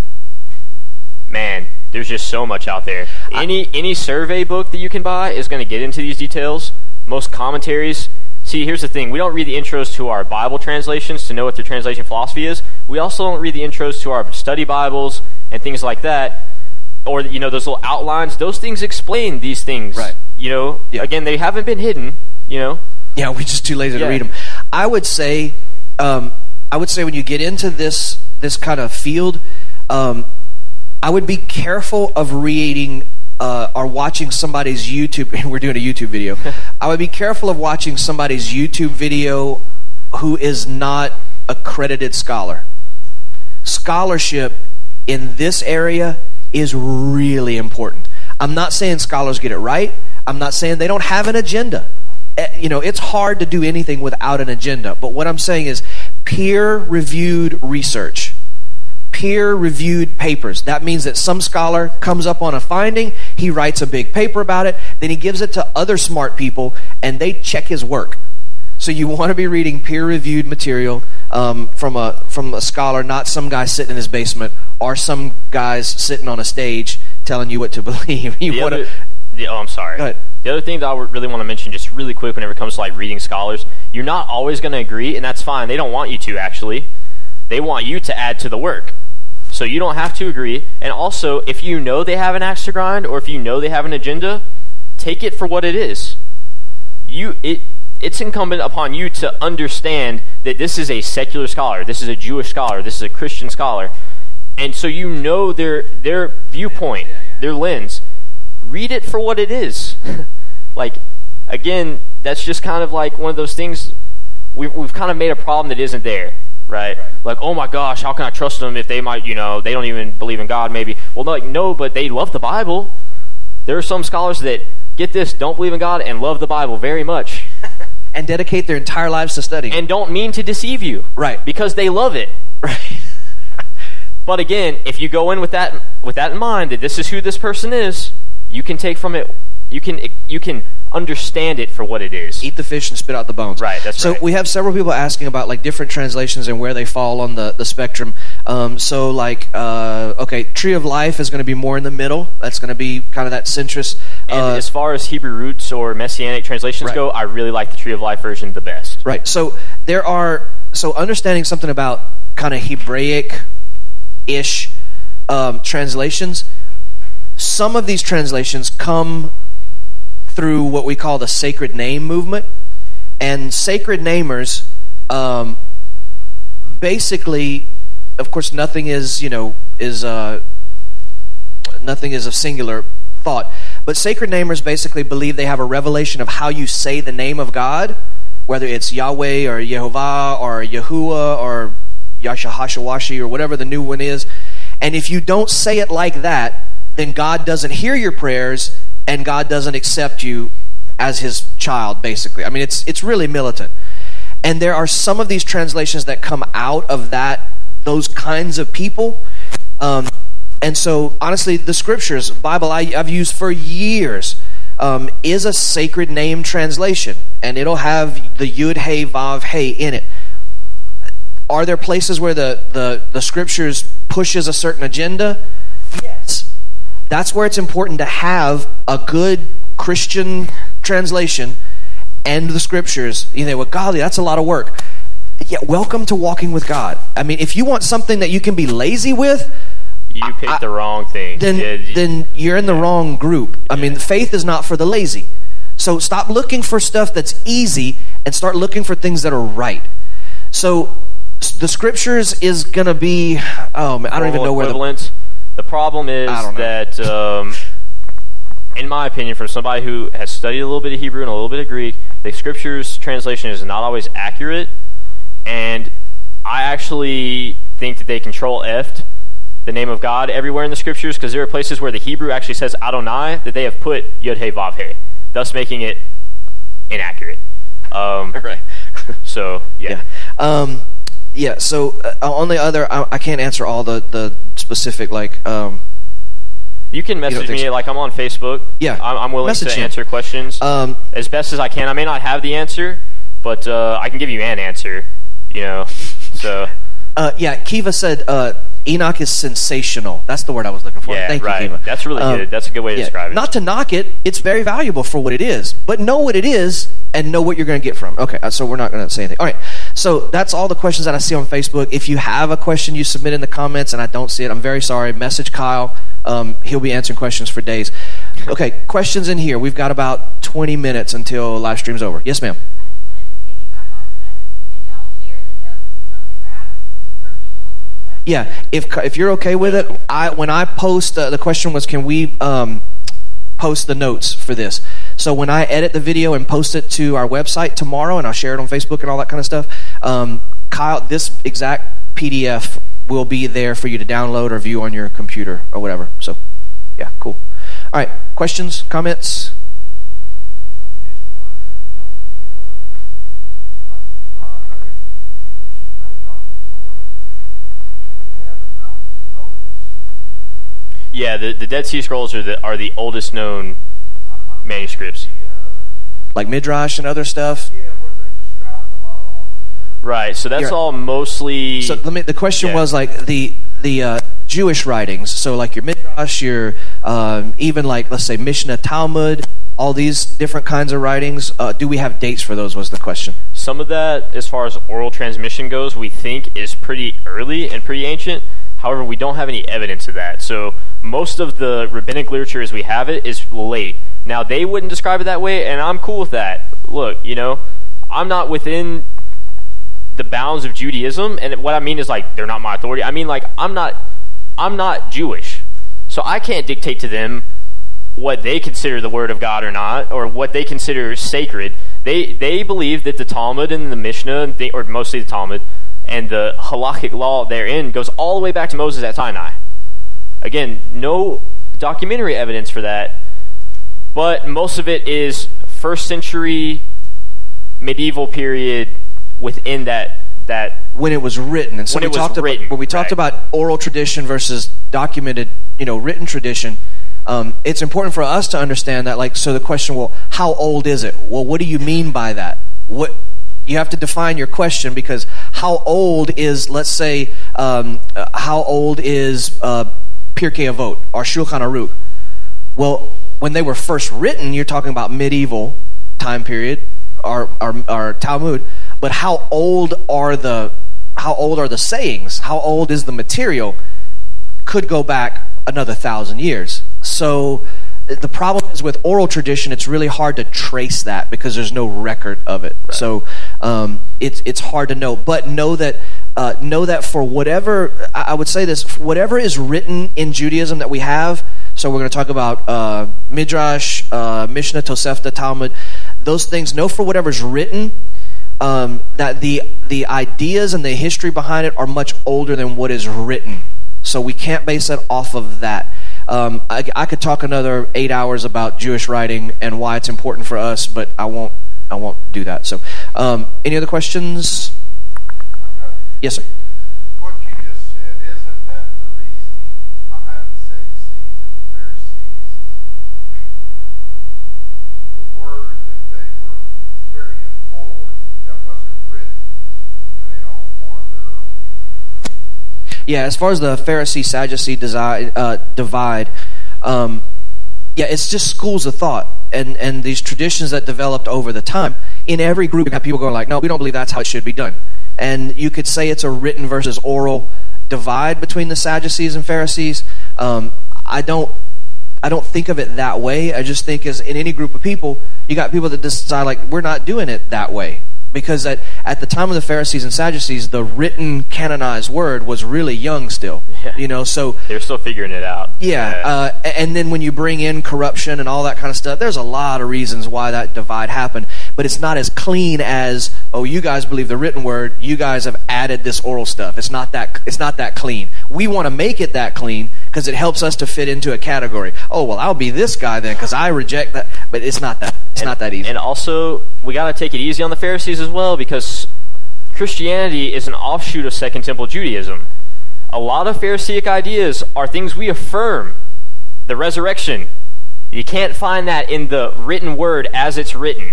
man, there's just so much out there. Any any survey book that you can buy is going to get into these details. Most commentaries, see, here's the thing. We don't read the intros to our Bible translations to know what their translation philosophy is. We also don't read the intros to our study Bibles and things like that. Or, you know, those little outlines. Those things explain these things. Right. You know, yeah. Again, they haven't been hidden, you know. Yeah, we're just too lazy yeah. to read them. I would say, um, I would say when you get into this this kind of field, um, I would be careful of reading uh, or watching somebody's YouTube. And we're doing a YouTube video. I would be careful of watching somebody's YouTube video who is not a credited scholar. Scholarship in this area is really important. I'm not saying scholars get it right. I'm not saying they don't have an agenda. You know, it's hard to do anything without an agenda. But what I'm saying is peer-reviewed research, peer-reviewed papers. That means that some scholar comes up on a finding, he writes a big paper about it, then he gives it to other smart people, and they check his work. So you want to be reading peer-reviewed material um, from a from a scholar, not some guy sitting in his basement or some guys sitting on a stage telling you what to believe. You the want other, to. The, oh, I'm sorry. Go ahead. The other thing that I would really want to mention just really quick whenever it comes to like reading scholars, you're not always going to agree, and that's fine. They don't want you to, actually. They want you to add to the work. So you don't have to agree. And also, if you know they have an axe to grind or if you know they have an agenda, take it for what it is. You it It's incumbent upon you to understand that this is a secular scholar, this is a Jewish scholar, this is a Christian scholar. And so you know their their viewpoint, yeah, yeah, yeah. their lens. Read it for what it is. Like, again, that's just kind of like one of those things, we've, we've kind of made a problem that isn't there, right? right? Like, oh my gosh, how can I trust them if they might, you know, they don't even believe in God maybe. Well, no, like, no, but they love the Bible. There are some scholars that, get this, don't believe in God and love the Bible very much. And dedicate their entire lives to studying. And don't mean to deceive you. Right. Because they love it. Right. But again, if you go in with that with that in mind, that this is who this person is, you can take from it you can you can understand it for what it is. Eat the fish and spit out the bones. Right, that's so right. So we have several people asking about like different translations and where they fall on the, the spectrum. Um, so like, uh, okay, Tree of Life is going to be more in the middle. That's going to be kind of that centrist. And uh, as far as Hebrew roots or Messianic translations right. go, I really like the Tree of Life version the best. Right. So there are, so understanding something about kind of Hebraic-ish um, translations, some of these translations come through what we call the sacred name movement. And sacred namers, um, basically, of course, nothing is, you know, is uh, nothing is a singular thought. But sacred namers basically believe they have a revelation of how you say the name of God, whether it's Yahweh or Yehovah or Yahuwah or Yashahashawashi or whatever the new one is. And if you don't say it like that, then God doesn't hear your prayers and God doesn't accept you as his child, basically. I mean, it's it's really militant. And there are some of these translations that come out of that, those kinds of people. Um, and so, honestly, the scriptures, Bible I, I've used for years, um, is a sacred name translation. And it'll have the Yud, Hey, Vav, Hey in it. Are there places where the, the, the scriptures pushes a certain agenda? Yes. That's where it's important to have a good Christian translation and the scriptures. You know, well, golly, that's a lot of work. Yeah, welcome to walking with God. I mean, if you want something that you can be lazy with, you picked I, the wrong thing. Then, yeah, you, then you're in the yeah. wrong group. I yeah. mean, faith is not for the lazy. So stop looking for stuff that's easy and start looking for things that are right. So the scriptures is going to be, oh man, I don't even know where the... The problem is that, um, in my opinion, for somebody who has studied a little bit of Hebrew and a little bit of Greek, the scriptures translation is not always accurate, and I actually think that they control F'd the name of God everywhere in the scriptures, because there are places where the Hebrew actually says Adonai that they have put Yod He Vav He, thus making it inaccurate. Um, right. So, yeah. Yeah. Um, yeah, so uh, on the other, I, I can't answer all the, the specific, like... Um, you can message you me, so? Like I'm on Facebook. Yeah. I'm, I'm willing message to him. answer questions um, as best as I can. I may not have the answer, but uh, I can give you an answer, you know, so... Uh, yeah, Kiva said uh, Enoch is sensational. That's the word I was looking for. Yeah, Thank right. you, Kiva. That's really um, good. That's a good way to yeah, describe it. Not to knock it. It's very valuable for what it is. But know what it is and know what you're going to get from it. Okay, so we're not going to say anything. All right, so that's all the questions that I see on Facebook. If you have a question you submit in the comments and I don't see it, I'm very sorry. Message Kyle. Um, he'll be answering questions for days. Okay, questions in here. We've got about twenty minutes until live stream's over. Yes, ma'am. Yeah, if if you're okay with it, I when I post, uh, the question was, can we um, post the notes for this? So when I edit the video and post it to our website tomorrow, and I'll share it on Facebook and all that kind of stuff, um, Kyle, this exact P D F will be there for you to download or view on your computer or whatever. So, yeah, cool. All right, questions, comments? Yeah, the, the Dead Sea Scrolls are the are the oldest known manuscripts. Like Midrash and other stuff? Right, so that's yeah. all mostly... So let me, the question yeah. was like the the uh, Jewish writings, so like your Midrash, your um, even like, let's say, Mishnah, Talmud, all these different kinds of writings, uh, do we have dates for those was the question. Some of that, as far as oral transmission goes, we think is pretty early and pretty ancient. However, we don't have any evidence of that. So most of the rabbinic literature as we have it is late. Now, they wouldn't describe it that way, and I'm cool with that. Look, you know, I'm not within the bounds of Judaism, and what I mean is, like, they're not my authority. I mean, like, I'm not I'm not Jewish. So I can't dictate to them what they consider the Word of God or not, or what they consider sacred. They they believe that the Talmud and the Mishnah, or mostly the Talmud, and the halakhic law therein goes all the way back to Moses at Sinai. Again, no documentary evidence for that, but most of it is first century, medieval period within that that when it was written. And so when we it was talked written, about when we talked right. about oral tradition versus documented, you know, written tradition. Um, it's important for us to understand that, like, so the question, well, how old is it? Well, what do you mean by that? What you have to define your question, because how old is, let's say, um, uh, how old is uh, Pirkei Avot or Shulchan Aruch? Well, when they were first written, you're talking about medieval time period, or, or, or Talmud. But how old are the how old are the sayings? How old is the material? Could go back another thousand years. So the problem is with oral tradition, it's really hard to trace that because there's no record of it. Right. So um, it's it's hard to know. But know that uh, know that for whatever, I would say this, whatever is written in Judaism that we have. So we're going to talk about uh, Midrash, uh, Mishnah, Tosefta, Talmud. Those things. Know for whatever's written um, that the the ideas and the history behind it are much older than what is written. So we can't base it off of that. Um, I, I could talk another eight hours about Jewish writing and why it's important for us, but I won't. I won't do that. So, um, any other questions? Yes, sir. What you just said, isn't that the reasoning behind the Sadducees and the Pharisees? The word that they were carrying forward that wasn't written, and they all formed their own opinions? Yeah, as far as the Pharisee-Sadducee desi- uh, divide, um, yeah, it's just schools of thought and, and these traditions that developed over the time. In every group, you have people going like, no, we don't believe that's how it should be done. And you could say it's a written versus oral divide between the Sadducees and Pharisees. Um, I don't I don't think of it that way. I just think as in any group of people, you got people that decide like, we're not doing it that way. Because at, at the time of the Pharisees and Sadducees, the written canonized word was really young still. Yeah. You know, so they're still figuring it out. Yeah, yeah. Uh, and then when you bring in corruption and all that kind of stuff, there's a lot of reasons why that divide happened. But it's not as clean as, oh, you guys believe the written word, you guys have added this oral stuff. It's not that. It's not that clean. We want to make it that clean because it helps us to fit into a category. Oh, well, I'll be this guy then because I reject that. But it's not that. It's and, not that easy. And also, we got to take it easy on the Pharisees as well, because Christianity is an offshoot of Second Temple Judaism. A lot of Pharisaic ideas are things we affirm. The resurrection. You can't find that in the written word as it's written.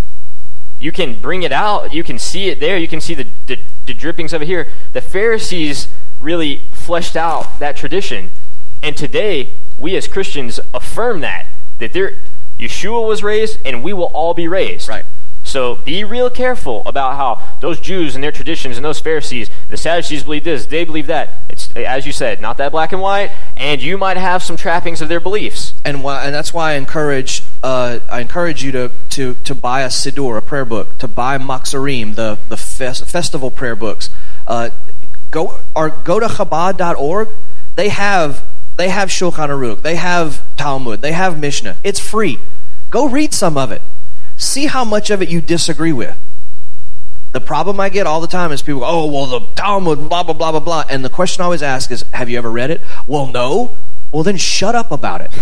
You can bring it out. You can see it there. You can see the, the, the drippings of it here. The Pharisees really fleshed out that tradition. And today, we as Christians affirm that. That there, Yeshua was raised, and we will all be raised. Right. So be real careful about how those Jews and their traditions and those Pharisees, the Sadducees believe this, they believe that. It's, as you said, not that black and white, and you might have some trappings of their beliefs. And why, and that's why I encourage uh, I encourage you to, to, to buy a Siddur, a prayer book, to buy Maksarim, the the fest, festival prayer books. Uh, go or go to Chabad dot org. They have they have Shulchan Aruch, they have Talmud, they have Mishnah. It's free. Go read some of it. See how much of it you disagree with. The problem I get all the time is people go, oh, well, the Talmud, blah, blah, blah, blah, blah. And the question I always ask is, have you ever read it? Well, no. Well, then shut up about it.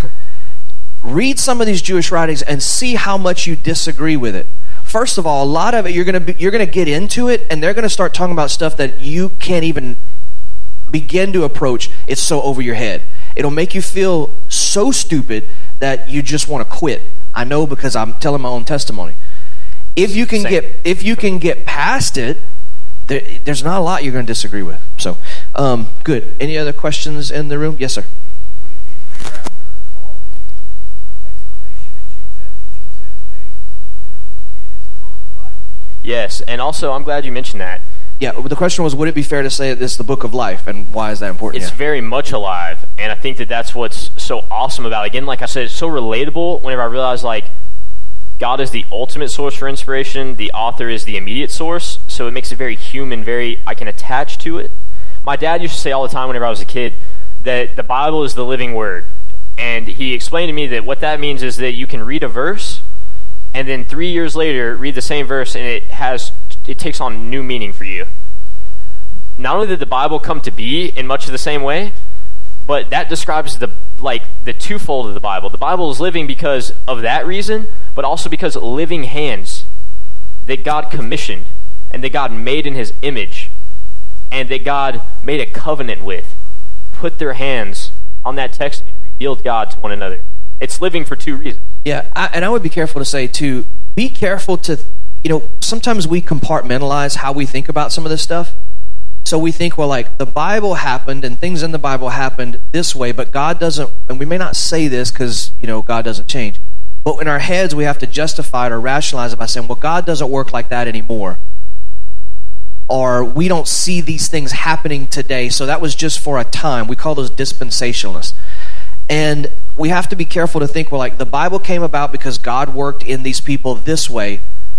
Read some of these Jewish writings and see how much you disagree with it. First of all, a lot of it, you're going to you're going to get into it, and they're going to start talking about stuff that you can't even begin to approach. It's so over your head. It'll make you feel so stupid that you just want to quit. I know because I'm telling my own testimony. If you can Same. get if you can get past it, there, there's not a lot you're going to disagree with. So, um, good. Any other questions in the room? Yes, sir. Would it be fair after all the explanation that you said, that you said today, that it is the book of life? Yes, and also I'm glad you mentioned that. Yeah, the question was, would it be fair to say that this is the book of life, and why is that important? It's yeah. very much alive, and I think that that's what's so awesome about it. Again, like I said, it's so relatable whenever I realize, like, God is the ultimate source for inspiration, the author is the immediate source, so it makes it very human, very, I can attach to it. My dad used to say all the time whenever I was a kid that the Bible is the living word, and he explained to me that what that means is that you can read a verse, and then three years later, read the same verse, and it has it takes on new meaning for you. Not only did the Bible come to be in much of the same way, but that describes the like the twofold of the Bible. The Bible is living because of that reason, but also because living hands that God commissioned and that God made in his image and that God made a covenant with put their hands on that text and revealed God to one another. It's living for two reasons. Yeah, I, and I would be careful to say, too, be careful to, you know, sometimes we compartmentalize how we think about some of this stuff. So we think, well, like, the Bible happened and things in the Bible happened this way, but God doesn't, and we may not say this because, you know, God doesn't change. But in our heads, we have to justify it or rationalize it by saying, well, God doesn't work like that anymore. Or we don't see these things happening today, so that was just for a time. We call those dispensationalists. And we have to be careful to think, well, like, the Bible came about because God worked in these people this way.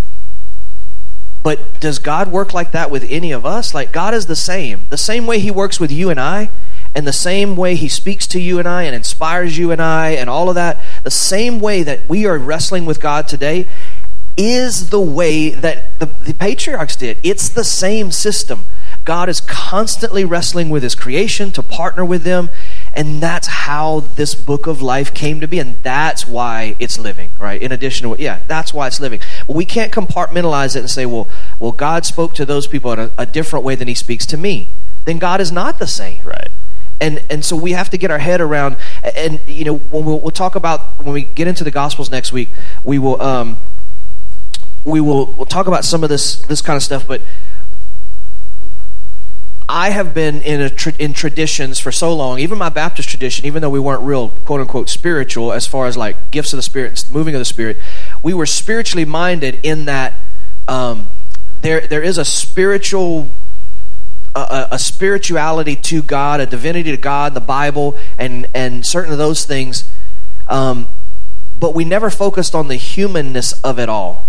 But does God work like that with any of us? Like, God is the same. The same way he works with you and I, and the same way he speaks to you and I and inspires you and I and all of that, the same way that we are wrestling with God today is the way that the, the patriarchs did. It's the same system. God is constantly wrestling with his creation to partner with them, and that's how this book of life came to be, and that's why it's living, right? In addition to what, yeah, that's why it's living. Well, we can't compartmentalize it and say, well, well, God spoke to those people in a, a different way than he speaks to me. Then God is not the same. Right. And and so we have to get our head around, and, you know, when we'll, we'll talk about, when we get into the Gospels next week, we will um, we will we'll talk about some of this this kind of stuff, but I have been in a tra- in traditions for so long, even my Baptist tradition, even though we weren't real quote-unquote spiritual as far as like gifts of the Spirit and moving of the Spirit, we were spiritually minded in that um, there there is a spiritual a, a spirituality to God, a divinity to God, the Bible, and and certain of those things, um, but we never focused on the humanness of it all.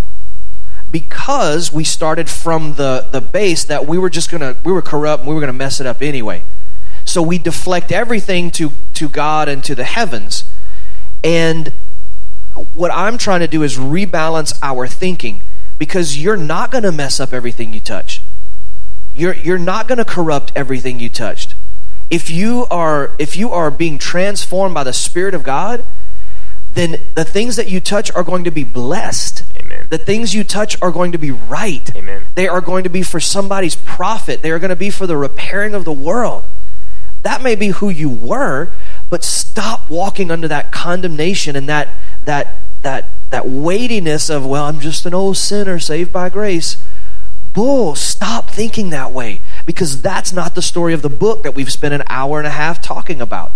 Because we started from the, the base that we were just gonna we were corrupt and we were gonna mess it up anyway. So we deflect everything to, to God and to the heavens. And what I'm trying to do is rebalance our thinking, because you're not gonna mess up everything you touch. You're you're not gonna corrupt everything you touched. If you are if you are being transformed by the Spirit of God, then the things that you touch are going to be blessed. Amen. The things you touch are going to be right. Amen. They are going to be for somebody's profit. They are going to be for the repairing of the world. That may be who you were, but stop walking under that condemnation and that that that that weightiness of, well, I'm just an old sinner saved by grace. Bull, stop thinking that way, because that's not the story of the book that we've spent an hour and a half talking about.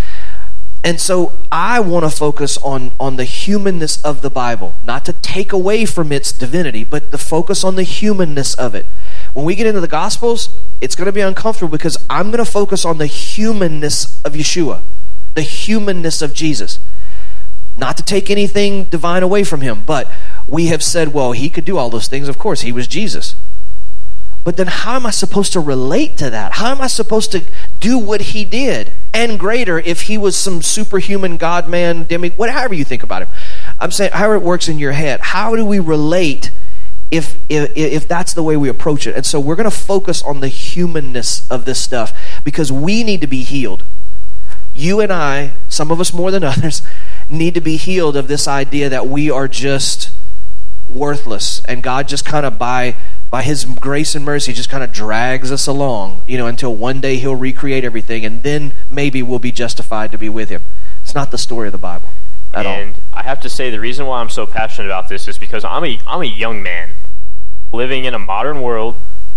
And so I want to focus on, on the humanness of the Bible, not to take away from its divinity, but to focus on the humanness of it. When we get into the Gospels, it's going to be uncomfortable because I'm going to focus on the humanness of Yeshua, the humanness of Jesus. Not to take anything divine away from him, but we have said, well, he could do all those things. Of course, he was Jesus. But then how am I supposed to relate to that? How am I supposed to do what he did and greater if he was some superhuman God-man, demi, whatever you think about him? I'm saying, however it works in your head, how do we relate if, if, if that's the way we approach it? And so we're going to focus on the humanness of this stuff, because we need to be healed. You and I, some of us more than others, need to be healed of this idea that we are just worthless, and God just kind of by by his grace and mercy just kind of drags us along, you know, until one day he'll recreate everything, and then maybe we'll be justified to be with him. It's not the story of the Bible at all. And I have to say, the reason why I'm so passionate about this is because I'm a I'm a young man living in a modern world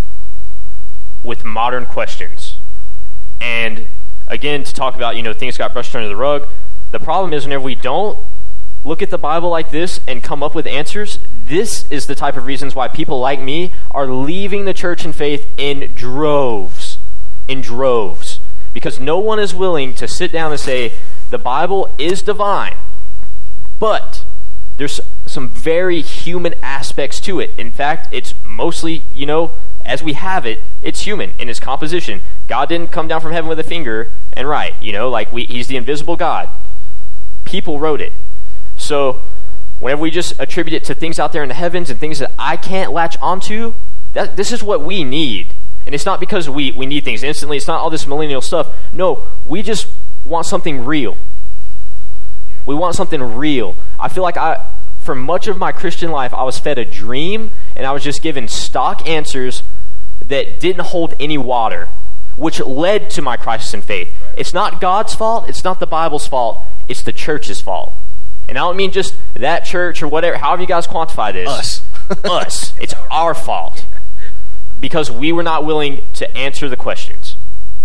with modern questions. And again, to talk about, you know, things got brushed under the rug, the problem is whenever we don't look at the Bible like this and come up with answers, this is the type of reasons why people like me are leaving the church and faith in droves. In droves. Because no one is willing to sit down and say, the Bible is divine, but there's some very human aspects to it. In fact, it's mostly, you know, as we have it, it's human in its composition. God didn't come down from heaven with a finger and write, you know, like we, he's the invisible God. People wrote it. So whenever we just attribute it to things out there in the heavens and things that I can't latch onto, that this is what we need. And it's not because we, we need things instantly. It's not all this millennial stuff. No, we just want something real. We want something real. I feel like I, for much of my Christian life, I was fed a dream, and I was just given stock answers that didn't hold any water, which led to my crisis in faith. it's not God's fault. It's not the Bible's fault. It's the church's fault. And I don't mean just that church or whatever, however you guys quantify this. Us. Us. It's our fault. Because we were not willing to answer the questions.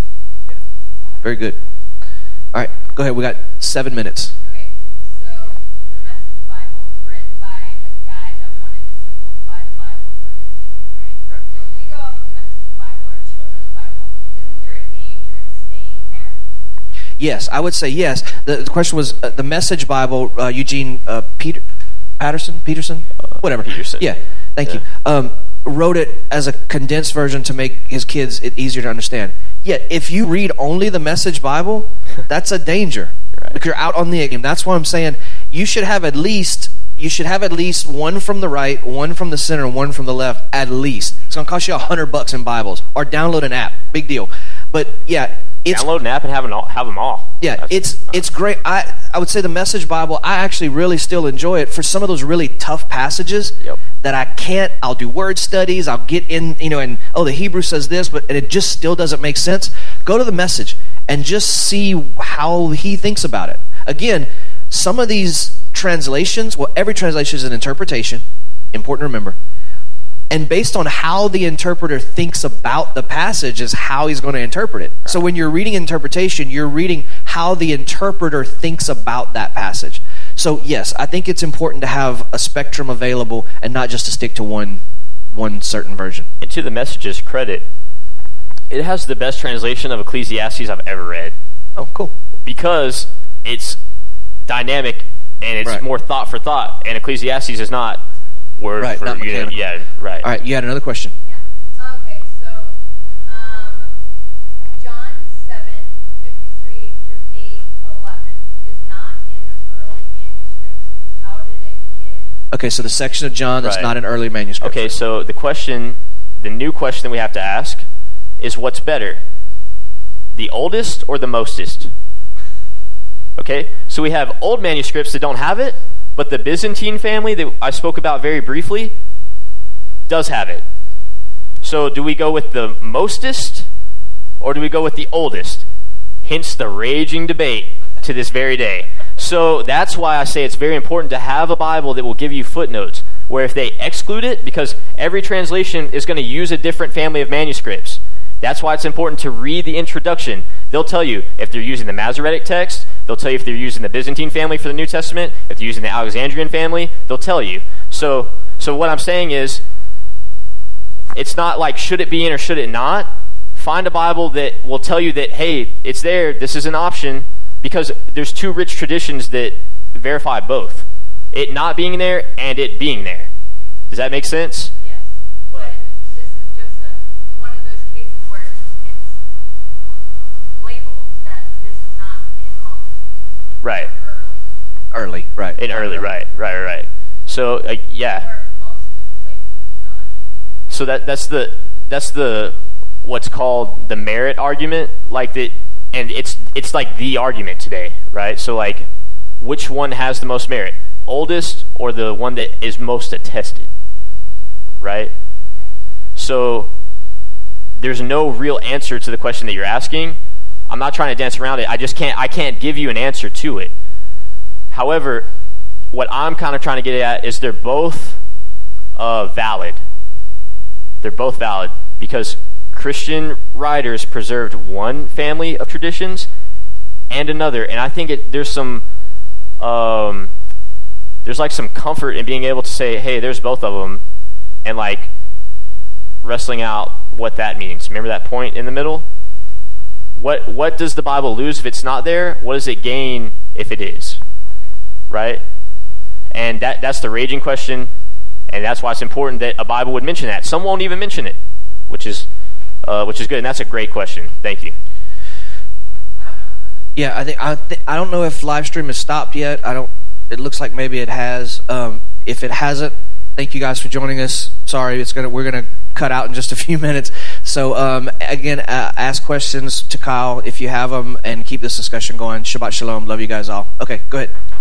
Very good. All right, go ahead. We got seven minutes. Okay, so the Message Bible was written by a guy that wanted to simplify the Bible for his children, right? Right. So if we go off the Message Bible or Children's Bible, isn't there a danger in staying there? Yes, I would say yes. The, the question was uh, the Message Bible, uh, Eugene uh, Peter, Patterson? Peterson? Uh, whatever. Peterson. Yeah, thank Yeah. you. Um, wrote it as a condensed version to make his kids it easier to understand. Yet, if you read only the Message Bible, that's a danger. Right. Like you're out on the game. That's why I'm saying you should have at least you should have at least one from the right, one from the center, and one from the left. At least it's going to cost you a hundred bucks in Bibles, or download an app. Big deal. But yeah, it's Download an app and have, an all, have them all. yeah, That's- it's it's great. I I would say the Message Bible, I actually really still enjoy it for some of those really tough passages Yep. that I can't. I'll do word studies. I'll get in, you know, and oh, the Hebrew says this, but and it just still doesn't make sense. Go to the Message and just see how he thinks about it. Again, some of these translations, well, every translation is an interpretation. Important to remember. And based on how the interpreter thinks about the passage is how he's going to interpret it. So when you're reading interpretation, you're reading how the interpreter thinks about that passage. So yes, I think it's important to have a spectrum available and not just to stick to one one certain version. And to the Message's credit, it has the best translation of Ecclesiastes I've ever read. Oh, cool. Because it's dynamic and it's Right. more thought for thought. And Ecclesiastes is not word Right, for not you know, mechanical. yeah, right. All right, you had another question. Yeah. Okay, so um, John seven fifty-three through eight eleven is not in early manuscripts. How did it get? Okay, so the section of John that's Right. not an early manuscript. Okay, so the question, the new question that we have to ask is what's better? The oldest or the mostest? Okay, so we have old manuscripts that don't have it, but the Byzantine family that I spoke about very briefly does have it. So do we go with the mostest or do we go with the oldest? Hence the raging debate to this very day. So that's why I say it's very important to have a Bible that will give you footnotes, where if they exclude it, because every translation is going to use a different family of manuscripts. That's why it's important to read the introduction. They'll tell you if they're using the Masoretic text. They'll tell you if they're using the Byzantine family for the New Testament. If they're using the Alexandrian family, they'll tell you. So, so what I'm saying is, it's not like should it be in or should it not. Find a Bible that will tell you that, hey, it's there, this is an option, because there's two rich traditions that verify both. It not being there and it being there. Does that make sense? Yes. But in, this is just a, one of those cases where it's labeled that this is not in most. Right. Early. Early, right. In early, right, right, right, right. So, uh, yeah. Or most places it's not. So that that's the that's the what's called the merit argument, like that, and it's it's like the argument today, right? So like, which one has the most merit, oldest or the one that is most attested, right? So there's no real answer to the question that you're asking. I'm not trying to dance around it. I just can't I can't give you an answer to it. However, what I'm kind of trying to get at is they're both uh, valid. They're both valid because Christian writers preserved one family of traditions and another, and I think it, there's some um, there's like some comfort in being able to say, hey, there's both of them, and like wrestling out what that means. Remember that point in the middle? What what does the Bible lose if it's not there? What does it gain if it is? Right? And that that's the raging question. And that's why it's important that a Bible would mention that. Some won't even mention it, which is uh, which is good. And that's a great question. Thank you. Yeah, I think I th- I don't know if live stream has stopped yet. I don't. It looks like maybe it has. Um, if it hasn't, thank you guys for joining us. Sorry, it's gonna we're gonna cut out in just a few minutes. So um, again, uh, ask questions to Kyle if you have them, and keep this discussion going. Shabbat shalom. Love you guys all. Okay, go ahead.